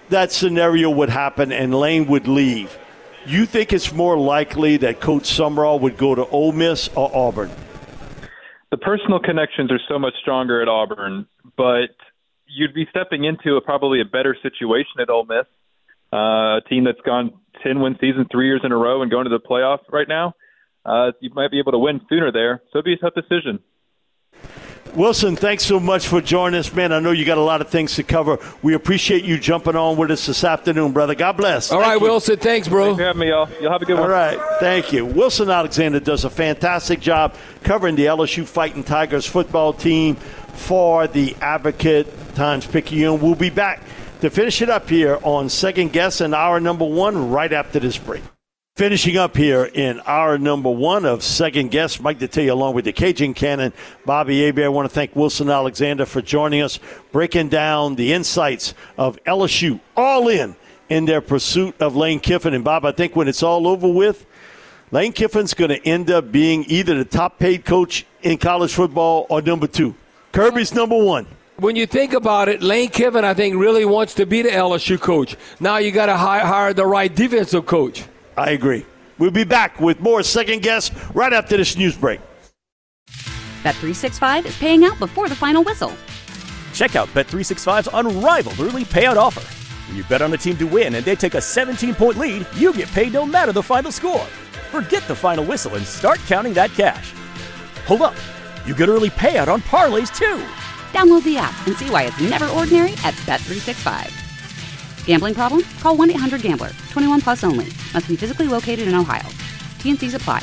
that scenario would happen and Lane would leave, you think it's more likely that Coach Summerall would go to Ole Miss or Auburn? The personal connections are so much stronger at Auburn, but you'd be stepping into a, probably a better situation at Ole Miss, uh, a team that's gone ten-win season three years in a row and going to the playoffs right now. Uh, you might be able to win sooner there, so it'd be a tough decision. Wilson, thanks so much for joining us, man. I know you got a lot of things to cover. We appreciate you jumping on with us this afternoon, brother. God bless. All Thank right, you. Wilson. Thanks, bro. Thanks for having me, y'all. You'll have a good one. All right. Thank you. Wilson Alexander does a fantastic job covering the L S U Fighting Tigers football team for the Advocate Times-Picayune. We'll be back to finish it up here on Second Guess in hour number one right after this break. Finishing up here in hour number one of Second Guess, Mike Detillier along with the Cajun Cannon, Bobby Hebert. I want to thank Wilson Alexander for joining us, breaking down the insights of L S U, all in in their pursuit of Lane Kiffin. And, Bob, I think when it's all over with, Lane Kiffin's going to end up being either the top-paid coach in college football or number two. Kirby's number one. When you think about it, Lane Kiffin, I think, really wants to be the L S U coach. Now you got to hire, hire the right defensive coach. I agree. We'll be back with more Second Guess right after this news break. Bet three sixty-five is paying out before the final whistle. Check out Bet three sixty-five's unrivaled early payout offer. When you bet on a team to win and they take a seventeen-point lead, you get paid no matter the final score. Forget the final whistle and start counting that cash. Hold up. You get early payout on parlays, too. Download the app and see why it's never ordinary at Bet three sixty-five. Gambling problem? Call one eight hundred gambler. twenty-one plus only. Must be physically located in Ohio. T N Cs apply.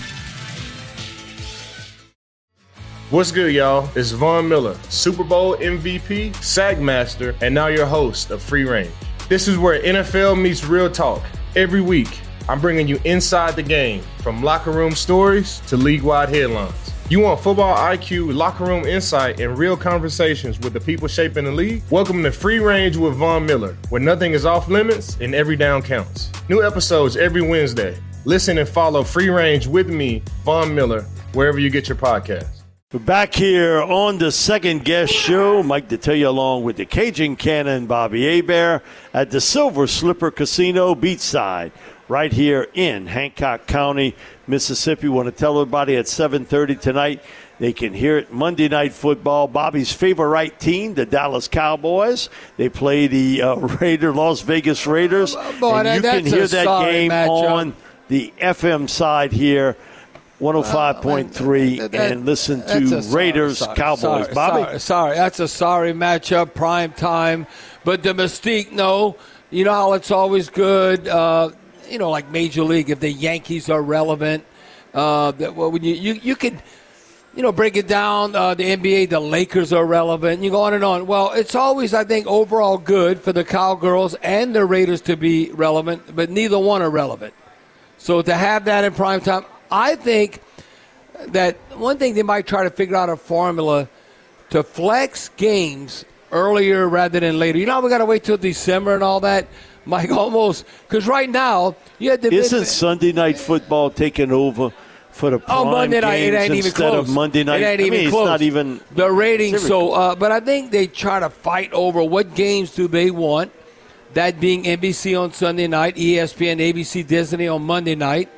What's good, y'all? It's Von Miller, Super Bowl M V P, Sack Master, and now your host of Free Range. This is where N F L meets real talk. Every week, I'm bringing you inside the game, from locker room stories to league-wide headlines. You want football I Q, locker room insight, and real conversations with the people shaping the league? Welcome to Free Range with Von Miller, where nothing is off limits and every down counts. New episodes every Wednesday. Listen and follow Free Range with me, Von Miller, wherever you get your podcasts. We're back here on the Second Guest Show. Mike Detillier along with the Cajun Cannon, Bobby Hebert, at the Silver Slipper Casino Beachside, right here in Hancock County, Mississippi. Want to tell everybody at seven thirty tonight they can hear it. Monday Night Football. Bobby's favorite team, the Dallas Cowboys. They play the uh, Raider, Las Vegas Raiders. Oh, boy, and you that's can hear a that game matchup. on the F M side here, one oh five point three, uh, that, and listen that's to sorry, Raiders sorry, Cowboys. Sorry, Bobby? Sorry, sorry, that's a sorry matchup, prime time. But the mystique, no. You know how it's always good. Uh, you know, like Major League, if the Yankees are relevant, uh, that, well, when you, you you could, you know, break it down. Uh, the N B A, the Lakers are relevant. You go on and on. Well, it's always, I think, overall good for the Cowgirls and the Raiders to be relevant, but neither one are relevant. So to have that in prime time, I think that one thing they might try to figure out a formula to flex games earlier rather than later. You know, we got to wait till December and all that. Mike, almost, because right now you had the Isn't mid- Sunday Night Football taking over for the prime oh Monday night games it ain't even instead close. of Monday night? It ain't I even mean, close. It's not even the ratings. Seriously. So, uh, but I think they try to fight over what games do they want. That being N B C on Sunday night, E S P N, A B C, Disney on Monday night,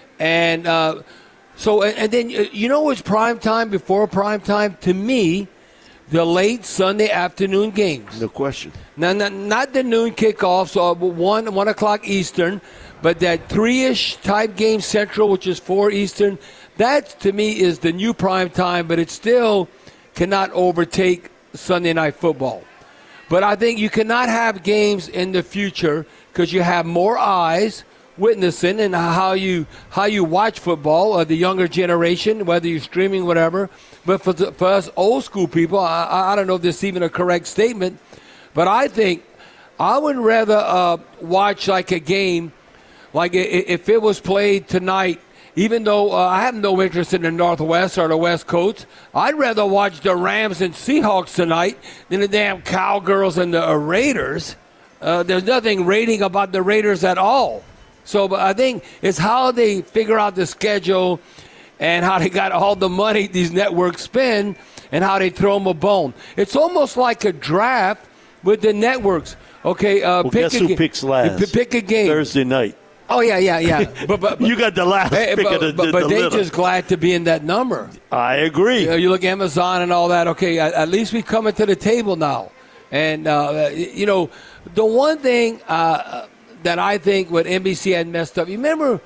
and uh, so and, and then you know what's prime time before prime time to me. The late Sunday afternoon games. No question. Now, not, not the noon kickoffs, so one one o'clock Eastern, but that three-ish type game Central, which is four Eastern. That to me is the new prime time, but it still cannot overtake Sunday Night Football. But I think you cannot have games in the future because you have more eyes witnessing and how you how you watch football, or the younger generation, whether you're streaming, whatever. But for, the, for us old school people, I, I don't know if this is even a correct statement, but I think I would rather uh, watch like a game, like if it was played tonight, even though uh, I have no interest in the Northwest or the West Coast, I'd rather watch the Rams and Seahawks tonight than the damn Cowgirls and the uh, Raiders. Uh, there's nothing rating about the Raiders at all. So but I think it's how they figure out the schedule and how they got all the money these networks spend and how they throw them a bone. It's almost like a draft with the networks. Okay, uh, well, pick guess a who ga- picks last? Pick a game. Thursday night. Oh, yeah, yeah, yeah. But, but, you got the last hey, pick but, of the, but, the, but the they're litter. just glad to be in that number. I agree. You know, you look at Amazon and all that. Okay, at, at least we coming to the table now. And, uh, you know, the one thing uh, that I think what N B C had messed up, you remember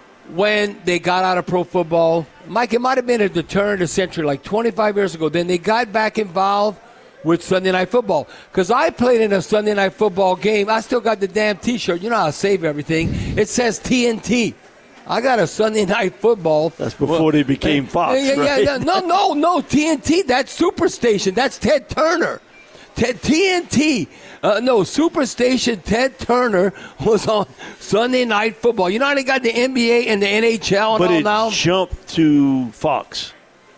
when they got out of pro football? Mike, it might have been at the turn of the century, like twenty-five years ago. Then they got back involved with Sunday Night Football. Because I played in a Sunday Night Football game. I still got the damn T-shirt. You know how I save everything. It says T N T. I got a Sunday Night Football. That's before well, they became Fox, yeah, yeah, right? Yeah, no, no, no. T N T, that's Superstation. That's Ted Turner. Ted, T N T. Uh, no, Superstation Ted Turner was on Sunday Night Football. You know how they got the N B A and the N H L and but all it now? jumped to Fox.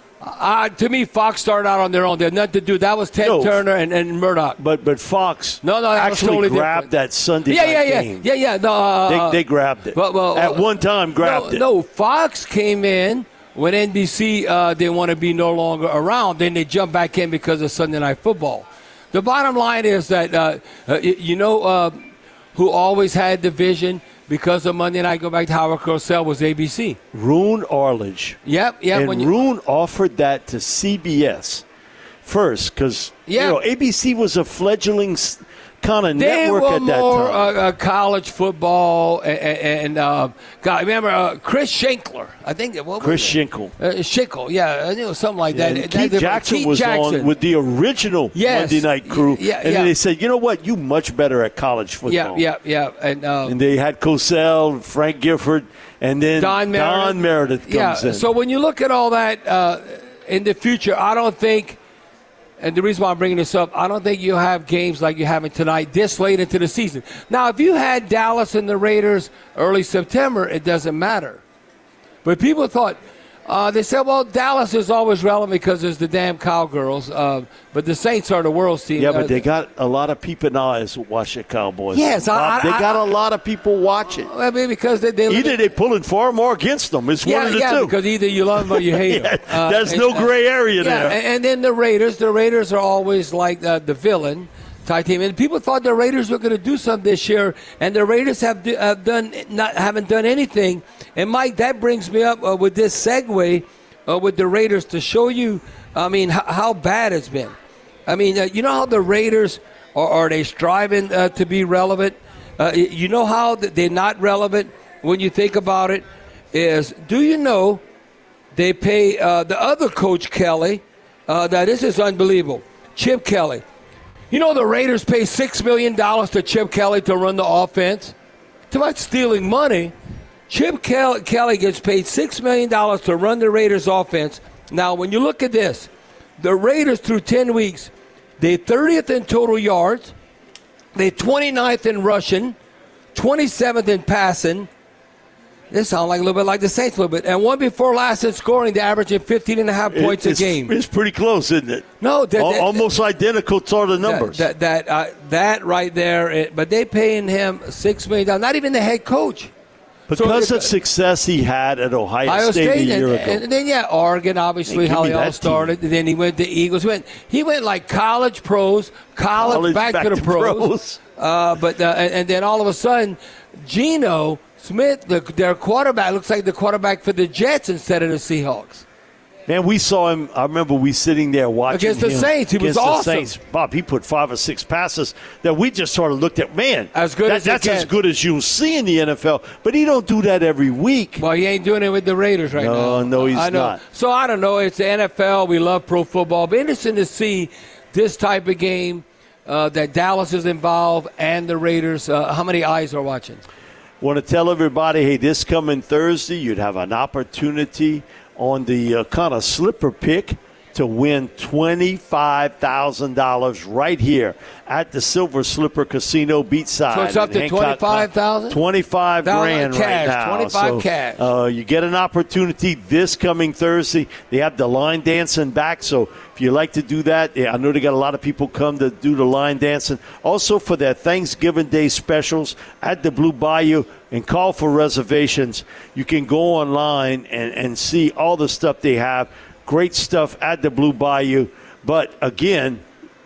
Uh, to me, Fox started out on their own. They had nothing to do. That was Ted no, Turner and, and Murdoch. But but Fox no, no, that actually was totally grabbed different. that Sunday yeah, night yeah, yeah. game. Yeah, yeah, no, uh, they, they grabbed it. Well, well, At one time, grabbed no, it. No, Fox came in when N B C uh, didn't want to be no longer around. Then they jumped back in because of Sunday Night Football. The bottom line is that, uh, uh, you know uh, who always had the vision because of Monday Night, go back to Howard Cosell, was A B C. Roone Arledge. Yep, yep. And when you, Roone offered that to C B S first because, yeah. you know, A B C was a fledgling kind of they network were at that more, time. Uh, uh, college football and, and uh, God, remember uh, Chris Schenkler? I think what Chris was Schenkel. Uh, Schenkel, yeah, I knew something like Yeah, that. Keith that, Jackson Keith was Jackson. on with the original yes. Monday Night Crew, yeah, and yeah. then they said, "You know what? You much better at college football." Yeah, yeah, yeah, and, uh, and they had Cosell, Frank Gifford, and then Don Meredith, Don Meredith comes yeah. in. So when you look at all that uh, in the future, I don't think. And the reason why I'm bringing this up, I don't think you'll have games like you're having tonight this late into the season. Now, if you had Dallas and the Raiders early September, it doesn't matter. But people thought, uh, they said, well, Dallas is always relevant because it's the damn Cowgirls. Uh, but the Saints are the world's team. Yeah, but uh, they got a lot of peeping eyes watching Cowboys. Yes, I, uh, I, they got I, a lot of people watching. I mean, because they, they either they pulling for them or against them. It's yeah, one of the yeah, two. because either you love them or you hate yeah, them. Uh, there's and, no gray area yeah, there. And, and then the Raiders. The Raiders are always like uh, the villain type team, and people thought the Raiders were going to do something this year, and the Raiders have, do, have done not haven't done anything. And Mike, that brings me up uh, with this segue uh, with the Raiders to show you, I mean, h- how bad it's been. I mean, uh, you know how the Raiders are, are they striving uh, to be relevant? Uh, you know how they're not relevant when you think about it is, do you know they pay uh, the other coach, Kelly, uh, now this is unbelievable, Chip Kelly. You know the Raiders pay six million dollars to Chip Kelly to run the offense? It's about stealing money. Chip Kelly, Kelly gets paid six million dollars to run the Raiders offense. Now, when you look at this, the Raiders through ten weeks, they're thirtieth in total yards, they're twenty-ninth in rushing, twenty-seventh in passing. This sounds like a little bit like the Saints a little bit. And one before last in scoring, they're averaging fifteen and a half points it's, a game. It's pretty close, isn't it? No, that, that, almost identical to the numbers. That that, that, uh, that right there, it, but they paying him six million dollars. Not even the head coach. Because so, of success he had at Ohio, Ohio State, State a year and, ago. And then, yeah, Oregon, obviously, how they all started. And then he went to Eagles. He went, he went like college pros, college, college back, back to the to pros. pros. Uh, but uh, and, and then all of a sudden, Geno Smith, the, their quarterback, looks like the quarterback for the Jets instead of the Seahawks. Man, we saw him. I remember we sitting there watching against the him Saints. He was against awesome. The Saints. Bob, he put five or six passes that we just sort of looked at. Man, as good that, as that's can. as good as you'll see in the N F L. But he don't do that every week. Well, he ain't doing it with the Raiders right no, now. No, no, he's I know. not. So I don't know. It's the N F L. We love pro football. But interesting to see this type of game uh, that Dallas is involved and the Raiders. Uh, how many eyes are watching? Want to tell everybody, hey, this coming Thursday, you'd have an opportunity on the uh, kind of slipper pick to win twenty-five thousand dollars right here at the Silver Slipper Casino beachside. So it's up to twenty-five thousand dollars? twenty-five grand cash, right now. twenty-five so, cash. Uh, you get an opportunity this coming Thursday. They have the line dancing back, so if you like to do that, yeah, I know they got a lot of people come to do the line dancing. Also for their Thanksgiving Day specials at the Blue Bayou, and call for reservations. You can go online and, and see all the stuff they have. Great stuff at the Blue Bayou. But, again, uh,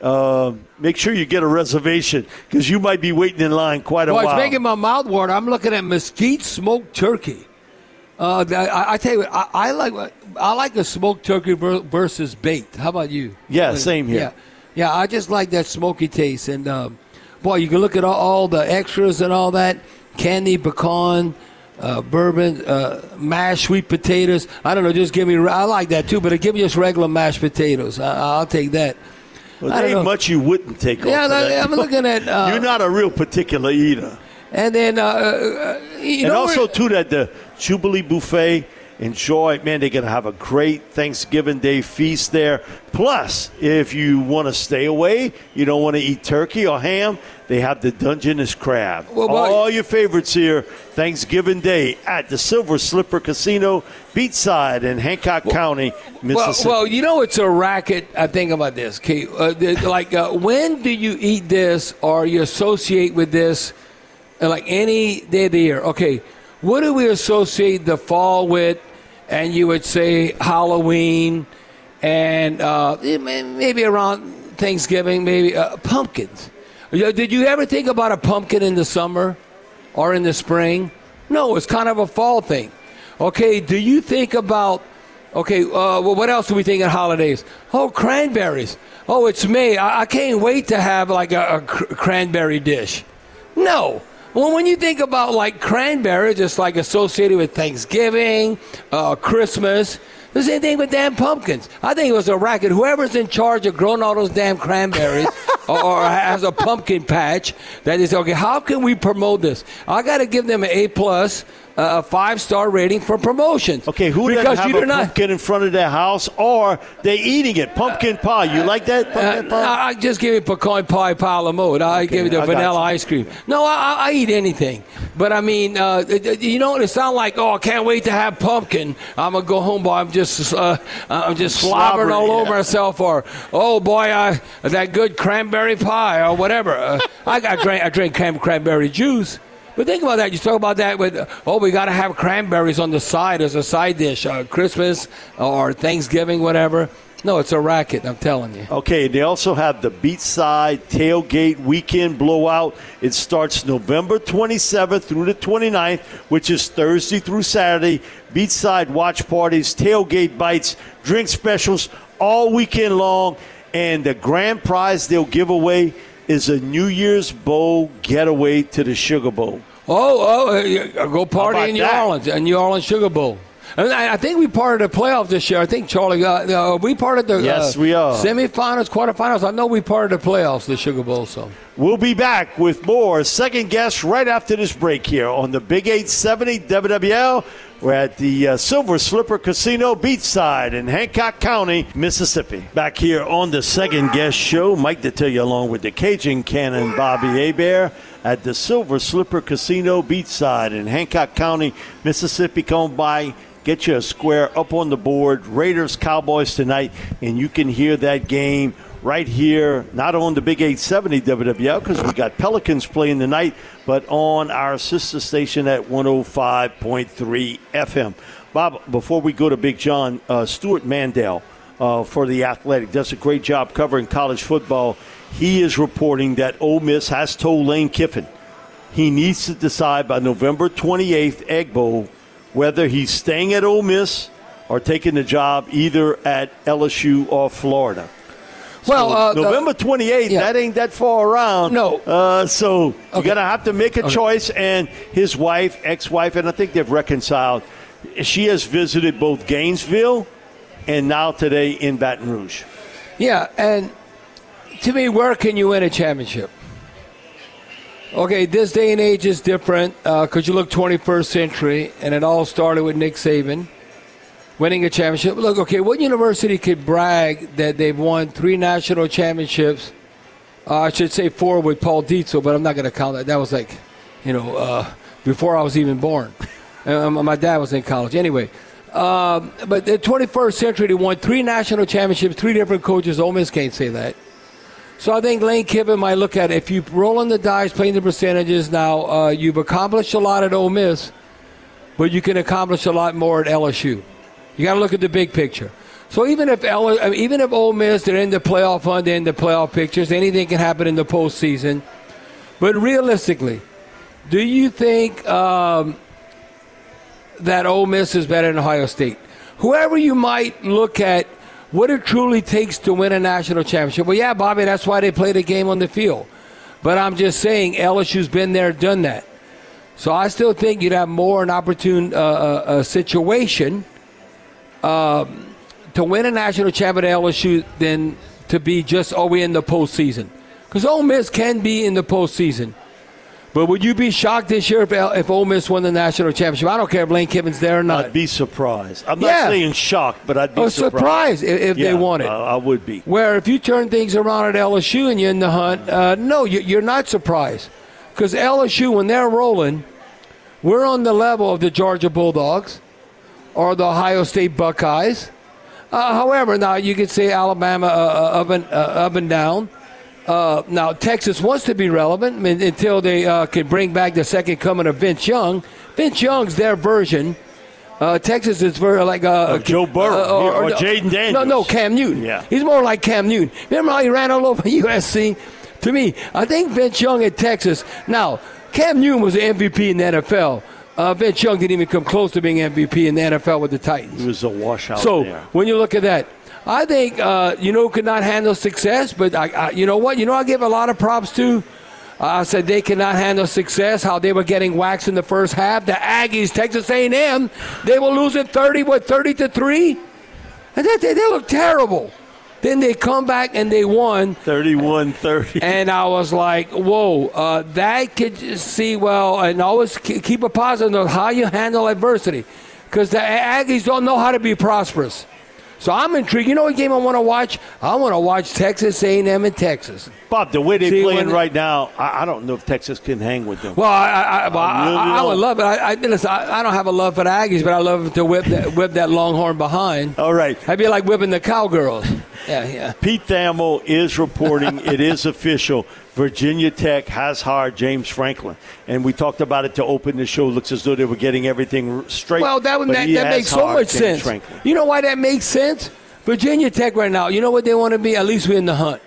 uh, make sure you get a reservation because you might be waiting in line quite a well, while. It's making my mouth water. I'm looking at mesquite smoked turkey. Uh, I, I tell you what, I, I like I like a smoked turkey versus baked. How about you? Yeah, same here. Yeah, yeah. I just like that smoky taste. And um, boy, you can look at all, all the extras and all that: candy, pecan, uh, bourbon, uh, mashed sweet potatoes. I don't know. Just give me. I like that too, but give me just regular mashed potatoes. I, I'll take that. Well, there ain't much you wouldn't take yeah, off of that. I'm looking at. Uh, You're not a real particular eater. And then, uh, uh, you and know, also too that the Jubilee Buffet. Enjoy, man. They're gonna have a great Thanksgiving Day feast there. Plus, if you want to stay away, you don't want to eat turkey or ham, they have the Dungeness crab. Well, well, all your favorites here Thanksgiving Day at the Silver Slipper Casino, Beachside in Hancock well, County, Mississippi. Well, well, you know it's a racket. I think about this, Kate. Uh, like, uh, when do you eat this or you associate with this? Uh, like any day of the year. Okay, what do we associate the fall with? And you would say Halloween and uh, maybe around Thanksgiving, maybe uh, pumpkins. Did you ever think about a pumpkin in the summer or in the spring? No, it's kind of a fall thing. Okay, do you think about, okay, uh, well, what else do we think of holidays? Oh, cranberries. Oh, it's May. I, I can't wait to have like a, a cr- cranberry dish. No. Well, when you think about like cranberries, it's like associated with Thanksgiving, uh, Christmas. The same thing with damn pumpkins. I think it was a racket. Whoever's in charge of growing all those damn cranberries or, or has a pumpkin patch, that is, okay, how can we promote this? I got to give them an A plus, uh, a five-star rating for promotions. Okay, who because doesn't have you a do not, pumpkin in front of their house or they're eating it? Pumpkin pie. You like that, pumpkin uh, pie? I just give you pecan pie pie la mode. I okay, give you the I vanilla ice cream. No, I, I eat anything. But, I mean, uh, you know, it sounds like, oh, I can't wait to have pumpkin. I'm going to go home, boy. I'm just uh, I'm just slobbering all over yeah. myself. Or, oh, boy, I, that good cranberry pie or whatever. Uh, I, got drink, I drink cranberry juice. But think about that. You talk about that with, uh, oh, we got to have cranberries on the side as a side dish, uh, Christmas or Thanksgiving, whatever. No, it's a racket, I'm telling you. Okay, they also have the Beachside Tailgate Weekend Blowout. It starts November twenty-seventh through the twenty-ninth, which is Thursday through Saturday. Beachside watch parties, tailgate bites, drink specials all weekend long. And the grand prize they'll give away is a New Year's Bowl getaway to the Sugar Bowl. Oh, oh, uh, go party in New that? Orleans, a New Orleans Sugar Bowl. I, I think we part of the playoffs this year. I think, Charlie, uh, uh, we part of the yes, uh, we are. semifinals, quarterfinals. I know we part of the playoffs, the Sugar Bowl. So we'll be back with more Second Guess right after this break here on the Big eight seventy W W L. We're at the uh, Silver Slipper Casino, Beachside in Hancock County, Mississippi. Back here on the Second Guess Show, Mike Detillier along with the Cajun Cannon, Bobby Hebert, at the Silver Slipper Casino, Beachside in Hancock County, Mississippi. Come by, get you a square up on the board. Raiders, Cowboys tonight, and you can hear that game right here, not on the Big eight seventy W W L because we got Pelicans playing tonight, but on our sister station at one oh five point three F M. Bob, before we go to Big John, uh, Stuart Mandel uh, for The Athletic does a great job covering college football. He is reporting that Ole Miss has told Lane Kiffin he needs to decide by November twenty-eighth, Egg Bowl, whether he's staying at Ole Miss or taking the job either at L S U or Florida. Well, so uh, November twenty-eighth, yeah. that ain't that far around. No. Uh, so you're okay. going to have to make a okay. choice. And his wife, ex-wife, and I think they've reconciled, she has visited both Gainesville and now today in Baton Rouge. Yeah, and to me, where can you win a championship? Okay, this day and age is different because uh, you look twenty-first century, and it all started with Nick Saban winning a championship. Look, okay, what university could brag that they've won three national championships? Uh, I should say four with Paul Dietzel, but I'm not going to count that. That was like, you know, uh, before I was even born. Uh, my dad was in college. Anyway, um, but the twenty-first century, they won three national championships, three different coaches. Ole Miss can't say that. So I think Lane Kiffin might look at it. If you roll on the dice, playing the percentages now, uh, you've accomplished a lot at Ole Miss, but you can accomplish a lot more at L S U. You got to look at the big picture. So even if L- I mean, even if Ole Miss, they're in the playoff hunt, they're in the playoff pictures, anything can happen in the postseason. But realistically, do you think um, that Ole Miss is better than Ohio State? Whoever you might look at, what it truly takes to win a national championship. Well, yeah, Bobby, that's why they play the game on the field. But I'm just saying L S U's been there, done that. So I still think you'd have more an opportune uh, uh, situation um, to win a national championship at L S U than to be just, oh, we're in the postseason. Because Ole Miss can be in the postseason. But would you be shocked this year if, if Ole Miss won the national championship? I don't care if Lane Kiffin's there or not. I'd be surprised. I'm not yeah. saying shocked, but I'd be oh, surprised. surprised if, if yeah, they won it. Uh, I would be. Where if you turn things around at L S U and you're in the hunt, uh, no, you, you're not surprised. Because L S U, when they're rolling, we're on the level of the Georgia Bulldogs or the Ohio State Buckeyes. Uh, however, now you could say Alabama uh, up, and, uh, up and down. Uh, now, Texas wants to be relevant I mean, until they uh, can bring back the second coming of Vince Young. Vince Young's their version. Uh, Texas is very like uh, or Joe Burrow uh, or, or, or or Jaden Daniels. No, no, Cam Newton. Yeah. He's more like Cam Newton. Remember how he ran all over U S C? To me, I think Vince Young at Texas. Now, Cam Newton was an M V P in the N F L. Uh, Vince Young didn't even come close to being M V P in the N F L with the Titans. He was a washout so there. when you look at that, I think, uh, you know, could not handle success, but I, I, you know what? You know I give a lot of props to? Uh, I said they cannot handle success, how they were getting waxed in the first half. The Aggies, Texas A and M, they were losing thirty, what, thirty to three? And they, they, they look terrible. Then they come back and they won. thirty-one thirty. And I was like, whoa, uh, that could just see, well, and always keep a positive on how you handle adversity. Because the Aggies don't know how to be prosperous. So I'm intrigued. You know what game I want to watch? I want to watch Texas A and M in Texas. Bob, the way they're See, playing when, right now, I, I don't know if Texas can hang with them. Well, I, I, well, I, really I, I would love it. I, I, listen, I, I don't have a love for the Aggies, but I love to whip that, whip that Longhorn behind. All right. I'd be like whipping the Cowgirls. Yeah, yeah. Pete Thamel is reporting. It is official. Virginia Tech has hired James Franklin. And we talked about it to open the show. Looks as though they were getting everything straight. Well, that, that, that, that makes so much James sense. Franklin. You know why that makes sense? Virginia Tech right now, you know what they want to be? At least we're in the hunt.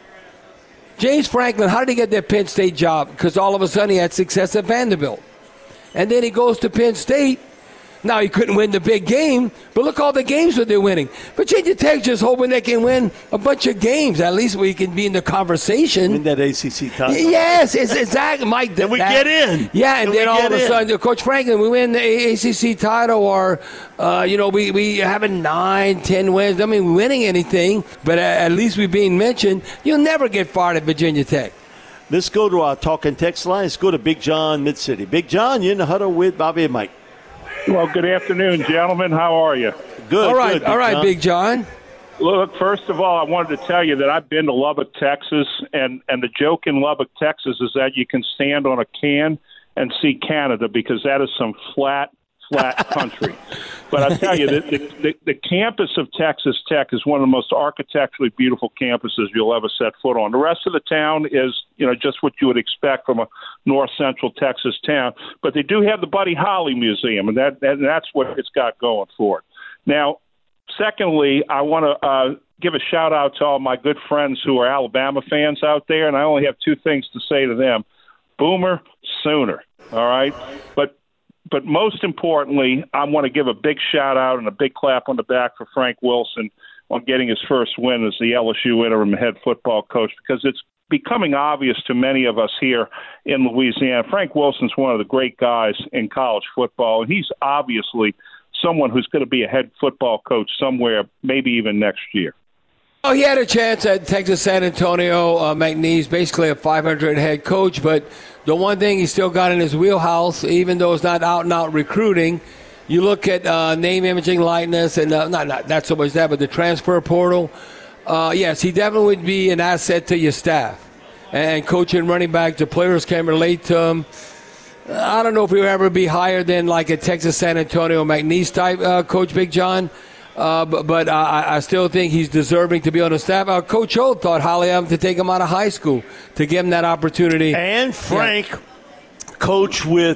James Franklin, how did he get that Penn State job? Because all of a sudden he had success at Vanderbilt. And then he goes to Penn State. Now, he couldn't win the big game, but look all the games that they're winning. Virginia Tech just hoping they can win a bunch of games. At least we can be in the conversation. Win that A C C title. Yes, it's exactly, Mike. Then we that, get in. Yeah, and then, then all of a in. sudden, Coach Franklin, we win the A C C title, or, uh, you know, we, we having nine, ten wins. I mean, winning anything, but at least we're being mentioned. You'll never get fired at Virginia Tech. Let's go to our talking text line. Let's go to Big John, Mid-City. Big John, you're in the huddle with Bobby and Mike. Well, good afternoon, gentlemen. How are you? Good. All right, good, all right, John. Big John. Look, first of all, I wanted to tell you that I've been to Lubbock, Texas, and, and the joke in Lubbock, Texas is that you can stand on a can and see Canada because that is some flat, flat country. But I tell you, the, the, the, the campus of Texas Tech is one of the most architecturally beautiful campuses you'll ever set foot on. The rest of the town is, you know, just what you would expect from a north central Texas town. But they do have the Buddy Holly Museum, and that and that's what it's got going for it. Now, secondly, I want to uh, give a shout out to all my good friends who are Alabama fans out there, and I only have two things to say to them: Boomer, Sooner. All right, but. But most importantly, I want to give a big shout-out and a big clap on the back for Frank Wilson on getting his first win as the L S U interim head football coach, because it's becoming obvious to many of us here in Louisiana. Frank Wilson's one of the great guys in college football, and he's obviously someone who's going to be a head football coach somewhere, maybe even next year. Oh, he had a chance at Texas San Antonio. Uh, McNeese, basically a five hundred head coach, but the one thing he still got in his wheelhouse, even though it's not out-and-out recruiting, you look at uh, name, imaging, likeness, and uh, not, not not so much that, but the transfer portal. Uh, yes, he definitely would be an asset to your staff. And coaching running back, the players can relate to him. I don't know if he'll ever be higher than like a Texas San Antonio McNeese type uh, coach, Big John. Uh, but but uh, I, I still think he's deserving to be on the staff. Uh, Coach O thought highly of him to take him out of high school to give him that opportunity. And Frank, yeah. coach with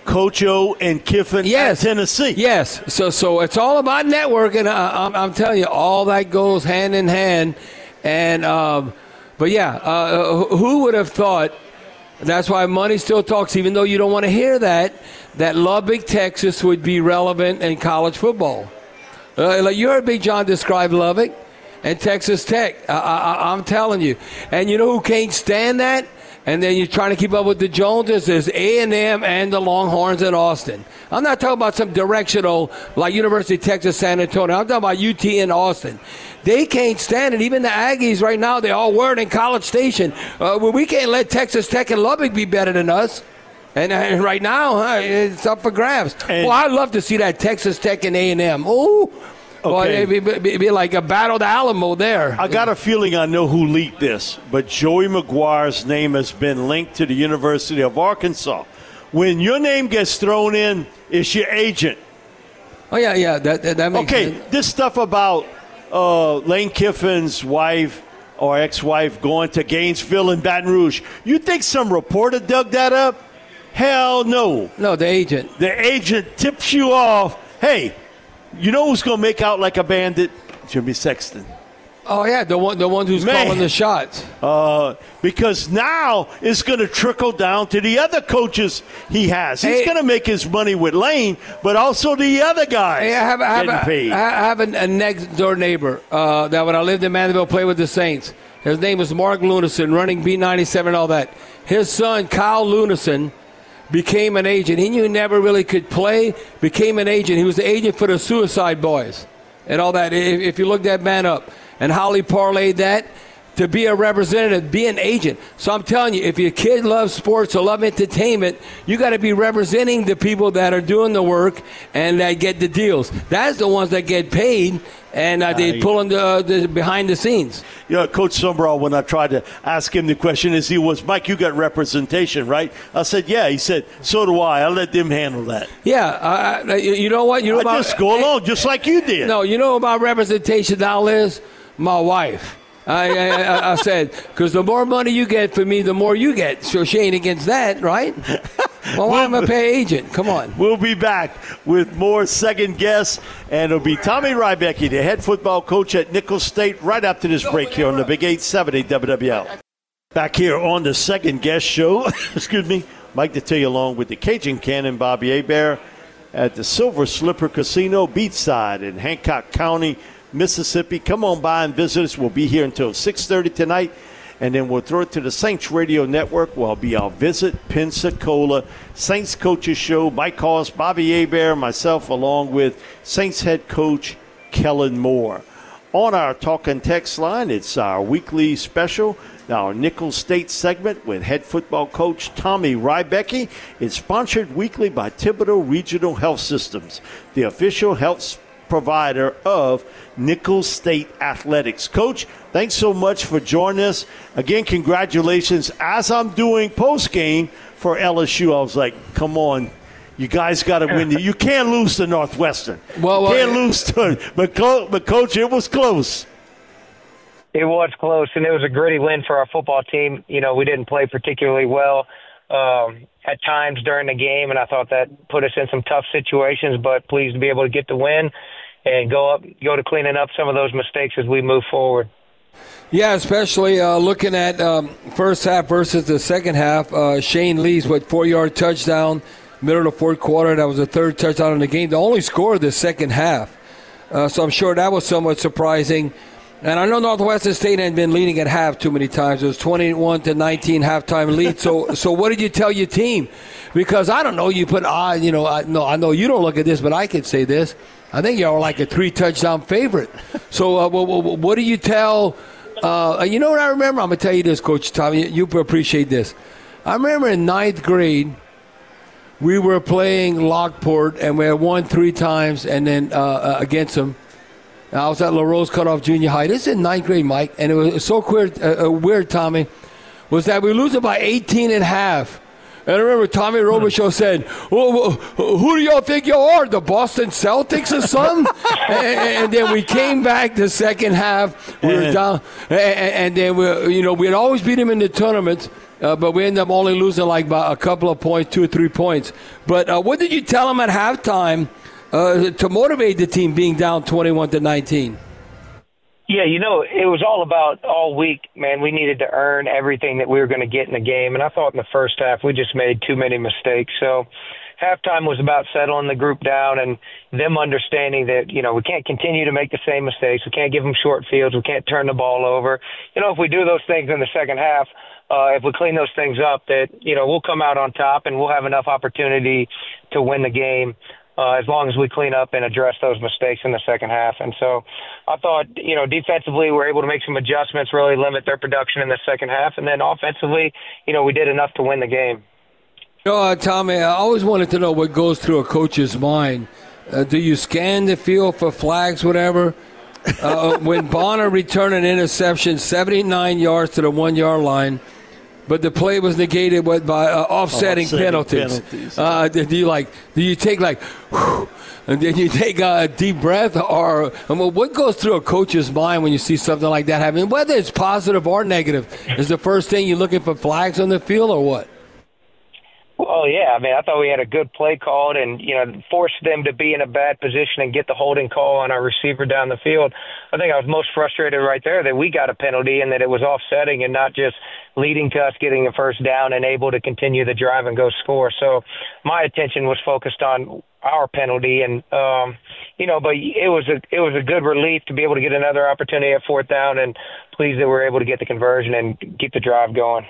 Coach O and Kiffin yes. at Tennessee. Yes. So so it's all about networking. I, I'm, I'm telling you, all that goes hand in hand. And um, but yeah, uh, who would have thought? That's why money still talks, even though you don't want to hear that. That Lubbock, Texas, would be relevant in college football. Uh, like you heard Big John describe Lubbock and Texas Tech. I, I, I'm telling you. And you know who can't stand that? And then you're trying to keep up with the Joneses. There's A and M and the Longhorns in Austin. I'm not talking about some directional like University of Texas San Antonio. I'm talking about U T in Austin. They can't stand it. Even the Aggies right now, they're all worried in College Station. Uh, well, we can't let Texas Tech and Lubbock be better than us. And, and right now, huh, it's up for grabs. And well, I'd love to see that Texas Tech and A and M. Ooh. Okay. Well, it'd be, be like a battle to Alamo there. I got a feeling I know who leaked this, but Joey McGuire's name has been linked to the University of Arkansas. When your name gets thrown in, it's your agent. Oh, yeah, yeah, that, that, that makes okay, sense. Okay, this stuff about uh, Lane Kiffin's wife or ex-wife going to Gainesville and Baton Rouge, you think some reporter dug that up? Hell no. No, the agent. The agent tips you off, hey, you know who's going to make out like a bandit? Jimmy Sexton. Oh, yeah, the one the one who's Man. calling the shots. Uh, because now it's going to trickle down to the other coaches he has. He's hey, going to make his money with Lane, but also the other guys hey, I have, I have, getting paid. I have a, a next-door neighbor uh, that when I lived in Mandeville played with the Saints. His name was Mark Lunison, running B ninety-seven and all that. His son, Kyle Lunison, became an agent. He knew he never really could play, became an agent. He was the agent for the Suicide Boys and all that. If, if you look that man up. And Holly parlayed that to be a representative, be an agent. So I'm telling you, if your kid loves sports or love entertainment, you got to be representing the people that are doing the work and that get the deals. That's the ones that get paid, and uh, they pull in the, uh, the behind the scenes. You know, Coach Summerall, when I tried to ask him the question, is he was, Mike, you got representation, right? I said, yeah. He said, so do I. I'll let them handle that. Yeah. Uh, you know what? You know I about, just go along, just like you did. No, you know about representation now, Liz? My wife. I, I, I said, because the more money you get for me, the more you get. So she ain't against that, right? Well, I'm a pay agent. Come on. We'll be back with more second guests, and it'll be Tommy Rybecki, the head football coach at Nicholls State, right after this break here on the Big eight seventy W W L. Back here on the second guest show, excuse me, Mike Detillier along with the Cajun Cannon, Bobby Hebert, at the Silver Slipper Casino, Beachside in Hancock County, Mississippi. Come on by and visit us. We'll be here until six thirty tonight, and then we'll throw it to the Saints Radio Network. Where I'll be our Visit Pensacola Saints Coaches Show. Mike Hoss, Bobby Hebert, myself, along with Saints head coach Kellen Moore. On our talk and text line, it's our weekly special, our Nicholls State segment with head football coach Tommy Rybecki. It's sponsored weekly by Thibodeau Regional Health Systems, the official health provider of Nicholls State Athletics. Coach, thanks so much for joining us. Again, congratulations. As I'm doing post-game for L S U, I was like, come on, you guys got to win. You can't lose to Northwestern. Well, you well, can't lose to but, but, Coach, it was close. It was close, and it was a gritty win for our football team. You know, we didn't play particularly well um, at times during the game, and I thought that put us in some tough situations, but pleased to be able to get the win and go up, go to cleaning up some of those mistakes as we move forward. Yeah, especially uh, looking at um, first half versus the second half. Uh, Shane Lee's, what, four-yard touchdown, middle of the fourth quarter. That was the third touchdown in the game. The only score of the second half. Uh, so I'm sure that was somewhat surprising. And I know Northwestern State hadn't been leading at half too many times. It was twenty-one to nineteen halftime lead. So, so what did you tell your team? Because I don't know. You put, uh, you know, I no, I know you don't look at this, but I could say this. I think y'all are like a three touchdown favorite. So, uh, what, what, what do you tell? Uh, you know what I remember? I'm gonna tell you this, Coach Tommy. You appreciate this. I remember in ninth grade, we were playing Lockport, and we had won three times, and then uh, against them. I was at La Rose Cutoff Junior High. This is in ninth grade, Mike, and it was so weird, uh, weird, Tommy, was that we lose it by eighteen and a half. And I remember Tommy Robichaux said, well, who do y'all think y'all are, the Boston Celtics or something? and, and then we came back the second half. We were down. And, and then, we, you know, we'd always beat them in the tournaments, uh, but we ended up only losing like by a couple of points, two or three points. But uh, what did you tell them at halftime uh, to motivate the team being down twenty-one to nineteen? Yeah, you know, it was all about all week, man. We needed to earn everything that we were going to get in the game. And I thought in the first half we just made too many mistakes. So halftime was about settling the group down and them understanding that, you know, we can't continue to make the same mistakes. We can't give them short fields. We can't turn the ball over. You know, if we do those things in the second half, uh, if we clean those things up, that, you know, we'll come out on top and we'll have enough opportunity to win the game. Uh, as long as we clean up and address those mistakes in the second half. And so I thought, you know, defensively we were able to make some adjustments, really limit their production in the second half. And then offensively, you know, we did enough to win the game. You know, uh, Tommy, I always wanted to know what goes through a coach's mind. Uh, do you scan the field for flags, whatever? Uh, when Bonner returned an interception, seventy-nine yards to the one-yard line, but the play was negated by uh, offsetting, offsetting penalties. penalties. Uh, do you like? Do you take like, whew, and then you take a deep breath, or I mean, what goes through a coach's mind when you see something like that happen? Whether it's positive or negative, is the first thing you're looking for flags on the field, or what? Well, yeah. I mean, I thought we had a good play called and, you know, forced them to be in a bad position and get the holding call on our receiver down the field. I think I was most frustrated right there that we got a penalty and that it was offsetting and not just leading to us getting a first down and able to continue the drive and go score. So my attention was focused on our penalty and, um, you know, but it was a, it was a good relief to be able to get another opportunity at fourth down and pleased that we were able to get the conversion and keep the drive going.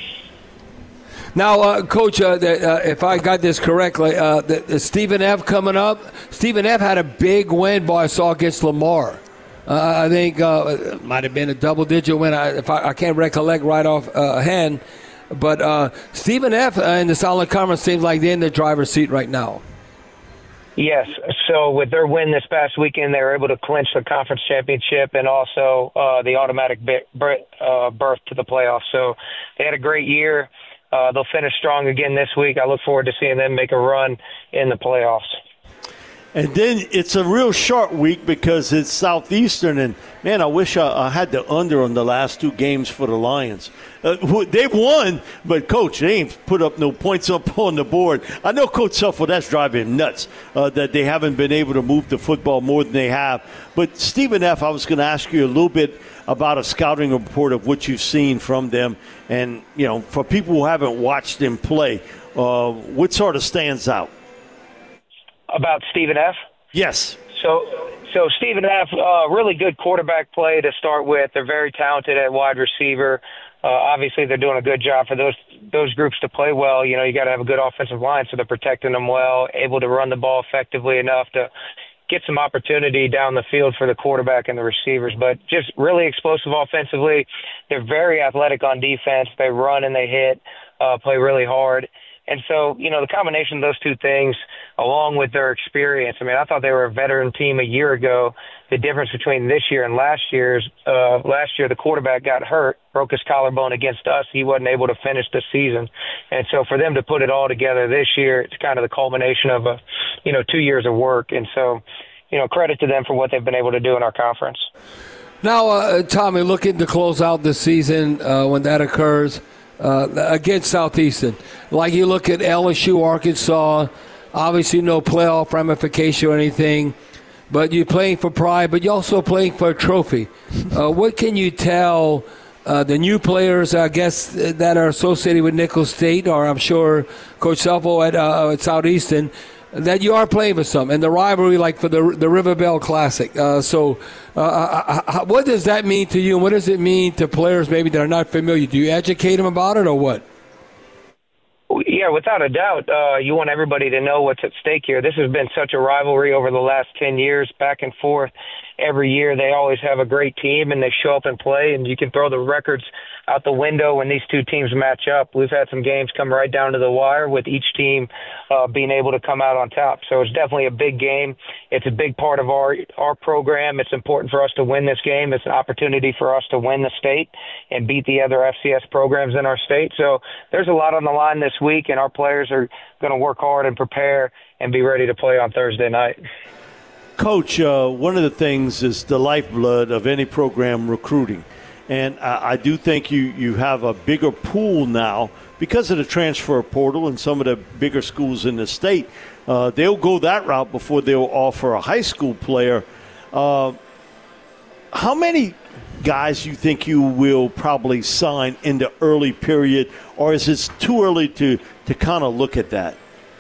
Now, uh, Coach, uh, the, uh, if I got this correctly, uh, the, the Stephen F. coming up. Stephen F. had a big win, boy, I saw against Lamar. Uh, I think uh, it might have been a double-digit win. I, if I, I can't recollect right off uh, hand. But uh, Stephen F. Uh, in the Southland Conference seems like they're in the driver's seat right now. Yes. So with their win this past weekend, they were able to clinch the conference championship and also uh, the automatic uh, berth to the playoffs. So they had a great year. Uh, they'll finish strong again this week. I look forward to seeing them make a run in the playoffs. And then it's a real short week because it's Southeastern. And, man, I wish I, I had the under on the last two games for the Lions. Uh, they've won, but, Coach, they ain't put up no points up on the board. I know Coach Suffolk, that's driving him nuts uh, that they haven't been able to move the football more than they have. But, Stephen F., I was going to ask you a little bit about a scouting report of what you've seen from them. And, you know, for people who haven't watched them play, uh, what sort of stands out? About Stephen F.? Yes. So so Stephen F., uh, really good quarterback play to start with. They're very talented at wide receiver. Uh, obviously, they're doing a good job for those those groups to play well. You know, you got to have a good offensive line, so they're protecting them well, able to run the ball effectively enough to get some opportunity down the field for the quarterback and the receivers. But just really explosive offensively. They're very athletic on defense. They run and they hit, uh, play really hard. And so, you know, the combination of those two things, along with their experience, I mean, I thought they were a veteran team a year ago. The difference between this year and last year's, uh, last year the quarterback got hurt, broke his collarbone against us. He wasn't able to finish the season. And so for them to put it all together this year, it's kind of the culmination of, a, you know, two years of work. And so, you know, credit to them for what they've been able to do in our conference. Now, uh, Tommy, looking to close out the season uh, when that occurs, Uh, against Southeastern. Like you look at L S U, Arkansas, obviously no playoff ramification or anything, but you're playing for pride, but you're also playing for a trophy. Uh, what can you tell uh, the new players, I guess, that are associated with Nicholls State, or I'm sure Coach Selfo at, uh, at Southeastern, that you are playing for something, and the rivalry like for the the River Bell Classic. Uh, so uh, what does that mean to you, and what does it mean to players maybe that are not familiar? Do you educate them about it, or what? Yeah, without a doubt, uh, you want everybody to know what's at stake here. This has been such a rivalry over the last ten years, back and forth. every year. They always have a great team, and they show up and play, and you can throw the records out the window when these two teams match up. We've had some games come right down to the wire with each team uh, being able to come out on top. So it's definitely a big game. It's a big part of our our program. It's important for us to win this game. It's an opportunity for us to win the state and beat the other F C S programs in our state. So there's a lot on the line this week, and our players are going to work hard and prepare and be ready to play on Thursday night. Coach, uh, one of the things is the lifeblood of any program, recruiting. And I, I do think you, you have a bigger pool now because of the transfer portal and some of the bigger schools in the state. Uh, they'll go that route before they'll offer a high school player. Uh, how many guys you think you will probably sign in the early period, or is it too early to, to kind of look at that?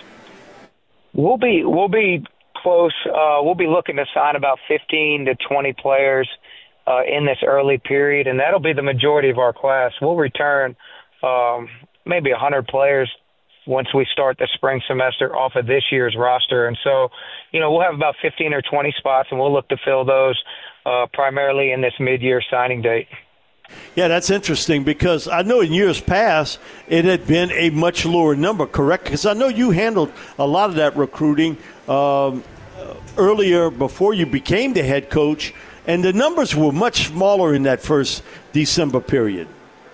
We'll be we'll be close. Uh, we'll be looking to sign about fifteen to twenty players uh, in this early period, and that'll be the majority of our class. We'll return um, maybe one hundred players once we start the spring semester off of this year's roster. And so, you know, we'll have about fifteen or twenty spots, and we'll look to fill those uh, primarily in this mid-year signing date. Yeah, that's interesting because I know in years past it had been a much lower number, correct? Because I know you handled a lot of that recruiting um, earlier before you became the head coach, and the numbers were much smaller in that first December period.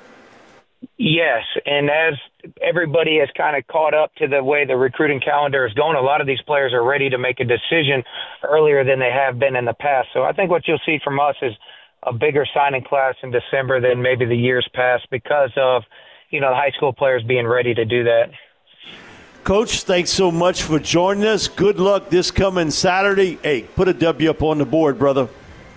Yes, and as everybody has kind of caught up to the way the recruiting calendar is going, a lot of these players are ready to make a decision earlier than they have been in the past. So I think what you'll see from us is a bigger signing class in December than maybe the years past because of, you know, the high school players being ready to do that. Coach, thanks so much for joining us. Good luck this coming Saturday. Hey, put a W up on the board, brother.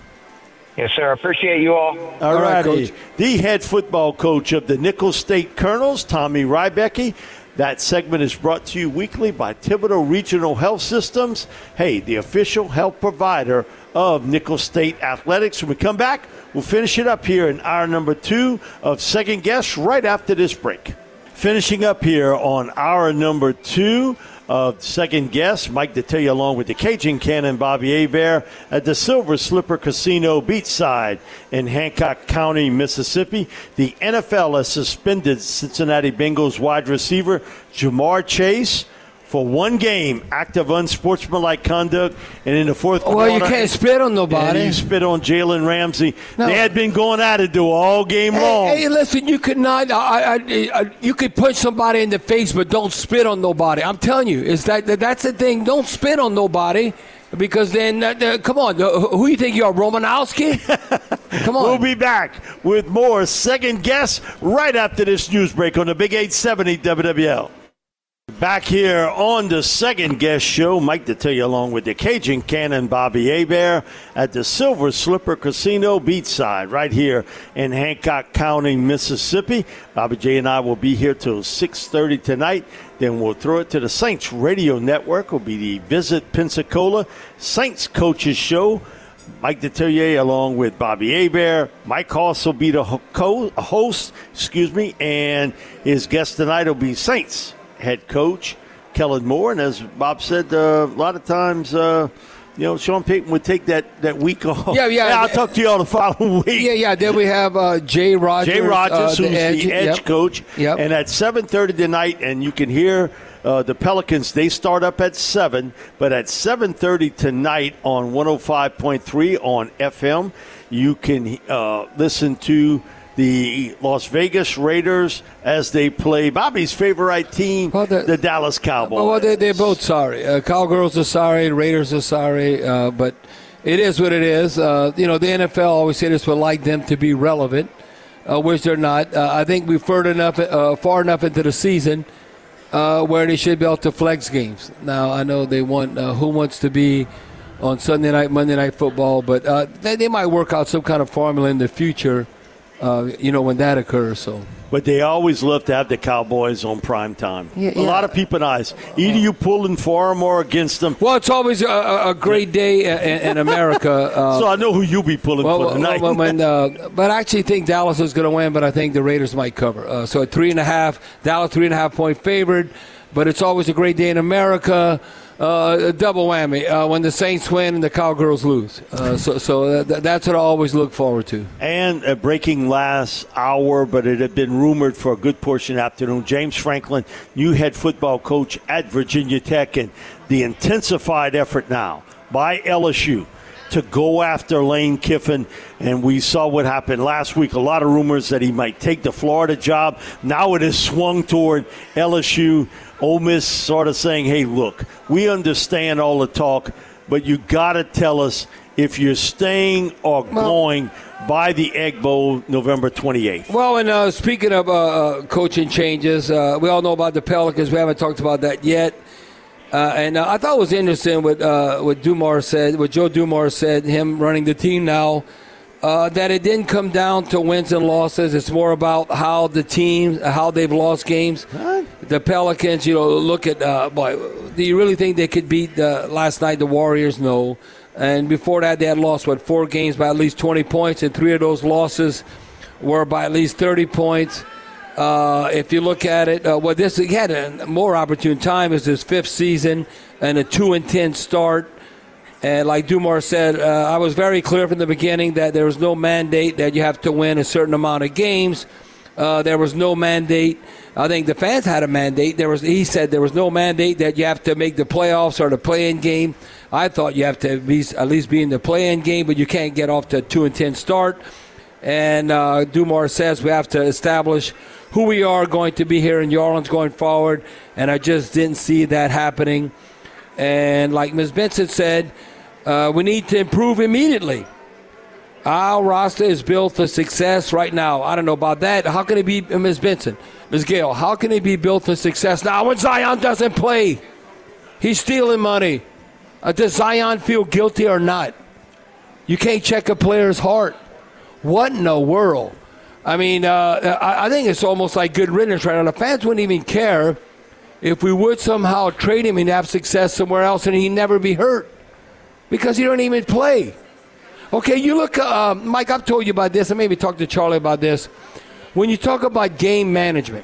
Yes, sir. Appreciate you all. All, all right, Coach. The head football coach of the Nicholls State Colonels, Tommy Rybecki. That segment is brought to you weekly by Thibodaux Regional Health Systems. Hey, the official health provider of Nicholls State Athletics. When we come back, we'll finish it up here in hour number two of Second Guess right after this break. Finishing up here on hour number two of Second Guess, Mike Detillier along with the Cajun Cannon, Bobby Hebert at the Silver Slipper Casino Beachside in Hancock County, Mississippi. The N F L has suspended Cincinnati Bengals wide receiver Jamar Chase for one game, act of unsportsmanlike conduct, and in the fourth well, quarter. Well, you can't spit on nobody. And you spit on Jalen Ramsey. No. They had been going at it all game hey, long. Hey, listen, you could not. I, I, I, you could punch somebody in the face, but don't spit on nobody. I'm telling you, is that that's the thing. Don't spit on nobody. Because then, uh, uh, come on, uh, who you think you are, Romanowski? Come on. We'll be back with more Second Guess right after this news break on the Big eight seventy W W L. Back here on the Second Guest Show, Mike Detillier along with the Cajun Cannon, Bobby Hebert at the Silver Slipper Casino Beachside right here in Hancock County, Mississippi. Bobby J and I will be here till six thirty tonight. Then we'll throw it to the Saints Radio Network. It will be the Visit Pensacola Saints Coaches Show. Mike Detillier along with Bobby Hebert. Mike Hoss will be the host, excuse me, and his guest tonight will be Saints head coach Kellen Moore. And as Bob said, uh, a lot of times, uh, you know, Sean Payton would take that, that week off. Yeah, yeah. yeah I'll talk to you all the following week. Yeah, yeah. Then we have uh, Jay Rogers. Jay Rogers, uh, who's the edge, the edge yep. coach. Yep. And at seven thirty tonight, and you can hear uh, the Pelicans, they start up at seven, but at seven thirty tonight on one oh five point three on F M, you can uh, listen to the Las Vegas Raiders as they play Bobby's favorite team, well, the Dallas Cowboys. Well, they're, they're both sorry. Uh, Cowgirls are sorry. Raiders are sorry. Uh, but it is what it is. Uh, you know, the N F L always said this would like them to be relevant, uh, which they're not. Uh, I think we've far enough, uh, far enough into the season uh, where they should be able to flex games. Now, I know they want uh, who wants to be on Sunday night, Monday night football, but uh, they, they might work out some kind of formula in the future. Uh, you know, when that occurs. So, But they always love to have the Cowboys on prime time. Yeah, a yeah. lot of people eyes. Either you pulling for them or against them. Well, it's always a, a great day in, in America. Uh, so I know who you'll be pulling well, for tonight. Well, when, uh, but I actually think Dallas is going to win, but I think the Raiders might cover. Uh, so at three and a half, Dallas three and a half point favored. But it's always a great day in America. uh, a double whammy uh, when the Saints win and the Cowgirls lose. Uh, so so th- that's what I always look forward to. And uh, breaking last hour, but it had been rumored for a good portion of the afternoon. James Franklin, new head football coach at Virginia Tech, and the intensified effort now by L S U to go after Lane Kiffin. And we saw what happened last week. A lot of rumors that he might take the Florida job. Now it has swung toward L S U. Ole Miss sort of saying, hey, look, we understand all the talk, but you got to tell us if you're staying or well, going by the Egg Bowl November twenty-eighth. Well, and uh, speaking of uh, coaching changes, uh, we all know about the Pelicans. We haven't talked about that yet. Uh, and uh, I thought it was interesting what uh, what Dumars said, what Joe Dumars said, him running the team now, uh, that it didn't come down to wins and losses. It's more about how the team, how they've lost games. What? The Pelicans, you know, look at, uh, boy, do you really think they could beat uh, last night the Warriors? No. And before that, they had lost, what, four games by at least twenty points, and three of those losses were by at least thirty points. Uh, if you look at it, uh, well, this he had a more opportune time. Is his fifth season and a two and ten start. And like Dumars said, uh, I was very clear from the beginning that there was no mandate that you have to win a certain amount of games. Uh, there was no mandate. I think the fans had a mandate. There was. He said there was no mandate that you have to make the playoffs or the play-in game. I thought you have to be, at least be in the play-in game, but you can't get off to a two and ten start. And uh, Dumars says we have to establish who we are going to be here in New Orleans going forward, and I just didn't see that happening. And like Miz Benson said, uh, we need to improve immediately. Our roster is built for success right now. I don't know about that. How can it be, Miz Benson, Miz Gale, how can it be built for success now when Zion doesn't play? He's stealing money. Uh, does Zion feel guilty or not? You can't check a player's heart. What in the world? I mean, uh, I, I think it's almost like good riddance right now. The fans wouldn't even care if we would somehow trade him and have success somewhere else and he'd never be hurt because he don't even play. Okay, you look, uh, Mike, I've told you about this. I maybe talked to Charlie about this. When you talk about game management,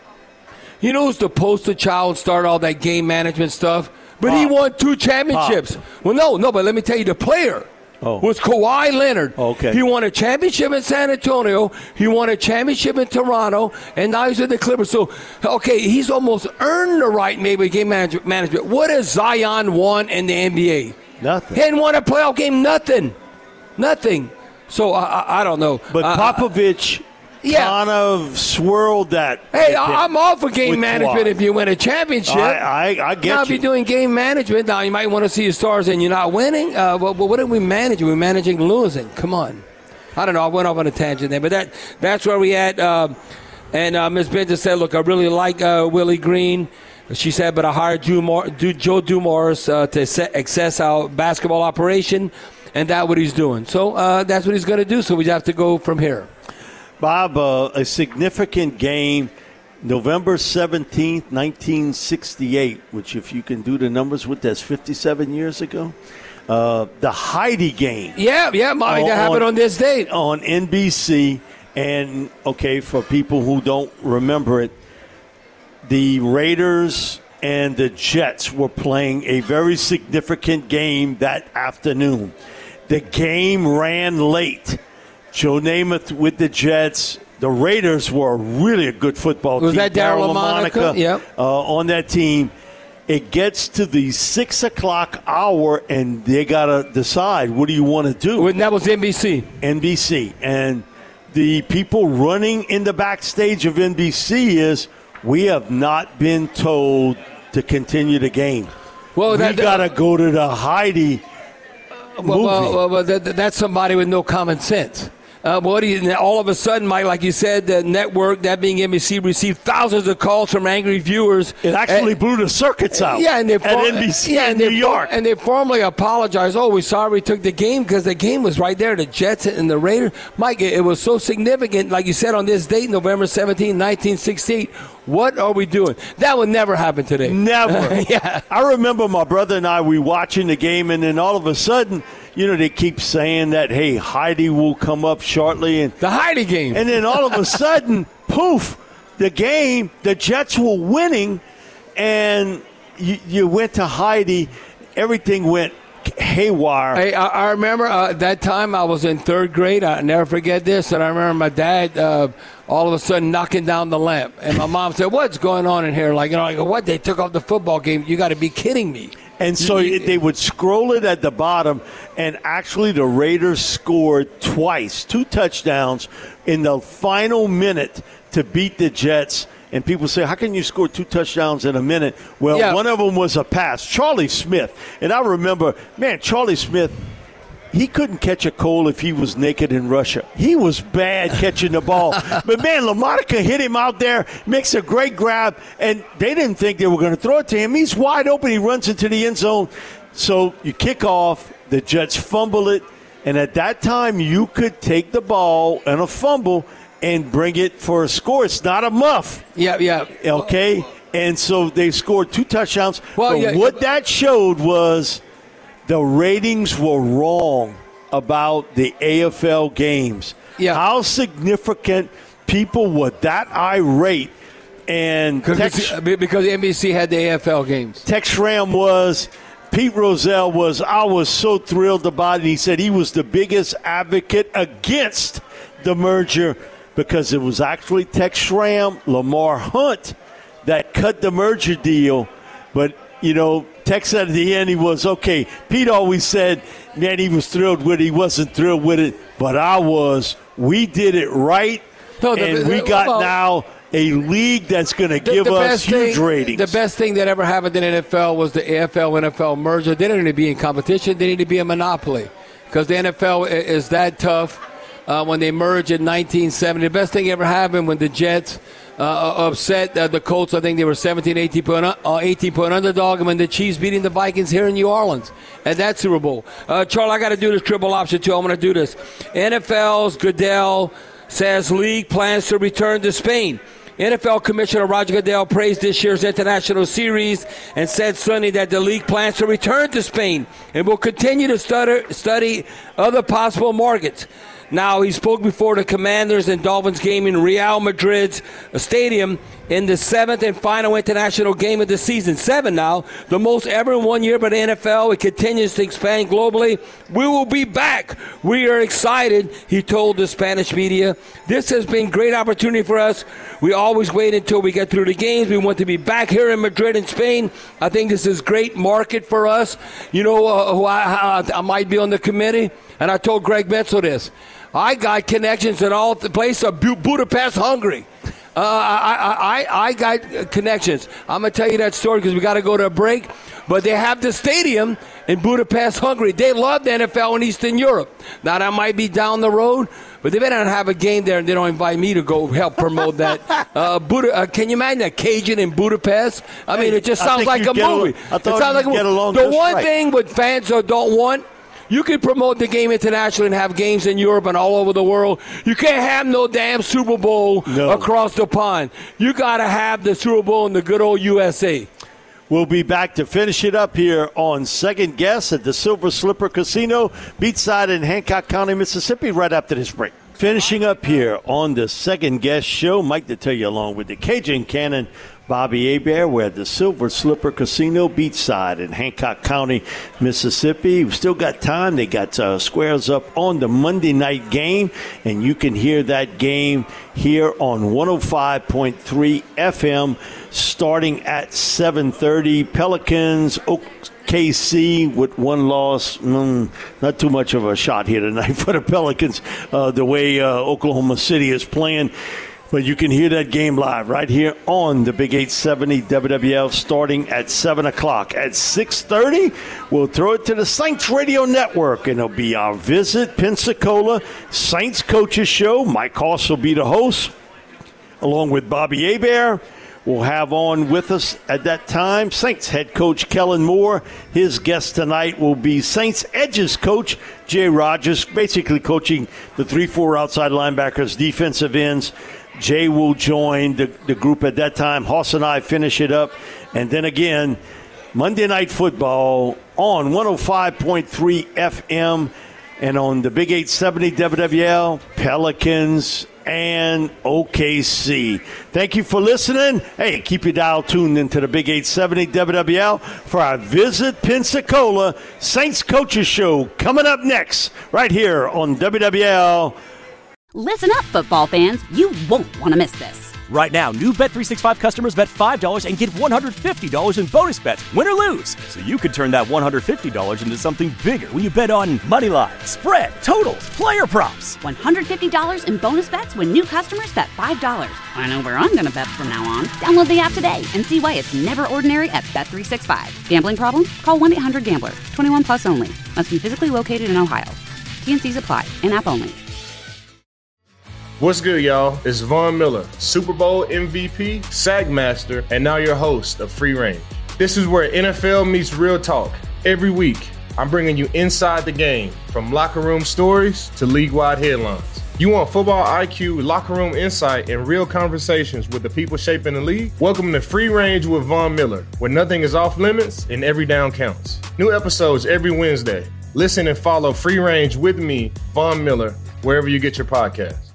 you know who's the poster child and start all that game management stuff? But Pop. He won two championships. Pop. Well, no, no, but let me tell you, the player oh. was Kawhi Leonard. Okay. He won a championship in San Antonio. He won a championship in Toronto. And now he's with the Clippers. So, okay, he's almost earned the right maybe game manage- management. What has Zion won in the N B A? Nothing. He hadn't won a playoff game. Nothing. Nothing. So, I, I, I don't know. But uh, Popovich yeah. kind of swirled that. Hey, I'm all for game management Kawhi. If you win a championship. I, I, I get now, you. if you're doing game management, now you might want to see your stars and you're not winning. Uh, but, but what are we managing? We're managing losing. Come on. I don't know. I went off on a tangent there. But that that's where we at. Uh, and uh, Miz Benson said, look, I really like uh, Willie Green. She said, but I hired Joe, Mar- Joe Dumars uh, to set, access our basketball operation. And that's what he's doing. So uh, that's what he's going to do. So we have to go from here. Bob, uh, a significant game, November seventeenth, nineteen sixty-eight, which if you can do the numbers with, that's fifty-seven years ago. Uh, the Heidi game. Yeah, yeah, Mommy, that happened on this date. On N B C. And, okay, for people who don't remember it, the Raiders and the Jets were playing a very significant game that afternoon. The game ran late. Joe Namath with the Jets. The Raiders were really a good football was team. Was that Darryl LaMonica? Yep. Uh, on that team. It gets to the six o'clock hour, and they got to decide, what do you want to do? That was N B C. N B C. And the people running in the backstage of N B C is, we have not been told to continue the game. Well, we got to go to the Heidi movie. Well, well, well, well that, that's somebody with no common sense. Uh, what do you, all of a sudden, Mike, like you said, the network, that being N B C, received thousands of calls from angry viewers. It actually and, blew the circuits out yeah, and they at for, N B C yeah, in New York. And they formally apologized. Oh, we're sorry we took the game because the game was right there, the Jets and the Raiders. Mike, it, it was so significant, like you said, on this date, November seventeenth, nineteen sixty-eight. What are we doing? That would never happen today. Never. yeah. I remember my brother and I, we watching the game, and then all of a sudden, you know, they keep saying that, hey, Heidi will come up shortly. And the Heidi game. And then all of a sudden, poof, the game, the Jets were winning. And you, you went to Heidi, everything went haywire. Hey, I, I remember uh, that time I was in third grade. I never forget this. And I remember my dad uh, all of a sudden knocking down the lamp. And my mom said, "What's going on in here?" Like, you know, I go, "What? They took off the football game? You got to be kidding me." And so they would scroll it at the bottom, and actually the Raiders scored twice, two touchdowns in the final minute to beat the Jets. And people say, how can you score two touchdowns in a minute? Well, yeah. One of them was a pass. Charlie Smith. And I remember, man, Charlie Smith, he couldn't catch a cold if he was naked in Russia. He was bad catching the ball. But, man, LaMonica hit him out there, makes a great grab, and they didn't think they were going to throw it to him. He's wide open. He runs into the end zone. So you kick off. The Jets fumble it. And at that time, you could take the ball and a fumble and bring it for a score. It's not a muff. Yeah, yeah. Okay? And so they scored two touchdowns. Well, but yeah, what yeah. that showed was the ratings were wrong about the A F L games. Yeah. How significant people were that irate. And Tex, because N B C had the A F L games. Tex Schramm was, Pete Rozelle was, I was so thrilled about it. He said he was the biggest advocate against the merger, because it was actually Tex Schramm, Lamar Hunt that cut the merger deal. But, you know, Tex said at the end he was, okay, Pete always said, man, he was thrilled with it. He wasn't thrilled with it, but I was. We did it right, no, the, and we got well, now a league that's going to give us huge thing, ratings. The best thing that ever happened in the N F L was the A F L N F L merger. They didn't need to be in competition. They need to be a monopoly, because the N F L is that tough. Uh, when they merged in nineteen seventy. The best thing ever happened when the Jets uh, upset uh, the Colts. I think they were seventeen, eighteen point, uh, eighteen point underdog, and when the Chiefs beating the Vikings here in New Orleans at that Super Bowl. Uh, Charles, I got to do this triple option, too. I'm going to do this. N F L's Goodell says league plans to return to Spain. N F L Commissioner Roger Goodell praised this year's international series and said Sunday that the league plans to return to Spain and will continue to study, study other possible markets. Now, he spoke before the Commanders and Dolphins game in Real Madrid's stadium in the seventh and final international game of the season. Seven now, the most ever in one year by the N F L. It continues to expand globally. We will be back. We are excited, he told the Spanish media. This has been a great opportunity for us. We always wait until we get through the games. We want to be back here in Madrid in Spain. I think this is a great market for us. You know uh, who I, I, I might be on the committee? And I told Greg Betzel this. I got connections in all the places of Budapest, Hungary. Uh, I, I, I got connections. I'm going to tell you that story because we got to go to a break. But they have the stadium in Budapest, Hungary. They love the N F L in Eastern Europe. Now, that might be down the road, but they better not have a game there and they don't invite me to go help promote that. Uh, Buda, uh, can you imagine that Cajun in Budapest? I mean, it just sounds like a movie. A, I thought it sounds like a movie. The one right. thing with fans that don't want, you can promote the game internationally and have games in Europe and all over the world. You can't have no damn Super Bowl no. across the pond. You got to have the Super Bowl in the good old U S A. We'll be back to finish it up here on Second Guess at the Silver Slipper Casino, beachside in Hancock County, Mississippi, right after this break. Finishing up here on the Second Guess show, Mike to tell you along with the Cajun Cannon, Bobby Hebert. We're at the Silver Slipper Casino, beachside in Hancock County, Mississippi. We've still got time. They got uh, squares up on the Monday night game, and you can hear that game here on one oh five point three F M starting at seven thirty. Pelicans, O K C with one loss. Mm, not too much of a shot here tonight for the Pelicans, uh, the way uh, Oklahoma City is playing. But you can hear that game live right here on the Big eight seventy W W L starting at seven o'clock. At six thirty, we'll throw it to the Saints Radio Network, and it'll be our Visit Pensacola Saints Coaches Show. Mike Hoss will be the host, along with Bobby Hebert. We'll have on with us at that time Saints head coach Kellen Moore. His guest tonight will be Saints Edges coach Jay Rogers, basically coaching the three four outside linebackers, defensive ends. Jay will join the, the group at that time. Hoss and I finish it up. And then again, Monday Night Football on one oh five point three F M and on the Big eight seventy W W L, Pelicans and O K C. Thank you for listening. Hey, keep your dial tuned into the Big eight seventy W W L for our Visit Pensacola Saints Coaches Show coming up next right here on W W L. Listen up, football fans. You won't want to miss this. Right now, new Bet three sixty-five customers bet five dollars and get one hundred fifty dollars in bonus bets, win or lose. So you could turn that one hundred fifty dollars into something bigger when you bet on money line, spread, totals, player props. one hundred fifty dollars in bonus bets when new customers bet five dollars. I know where I'm going to bet from now on. Download the app today and see why it's never ordinary at Bet three sixty-five. Gambling problem? Call one eight hundred gambler. twenty-one plus only. Must be physically located in Ohio. T N Cs apply. In-app only. What's good, y'all? It's Von Miller, Super Bowl M V P, Sack Master, and now your host of Free Range. This is where N F L meets real talk. Every week, I'm bringing you inside the game, from locker room stories to league-wide headlines. You want football I Q, locker room insight, and real conversations with the people shaping the league? Welcome to Free Range with Von Miller, where nothing is off limits and every down counts. New episodes every Wednesday. Listen and follow Free Range with me, Von Miller, wherever you get your podcasts.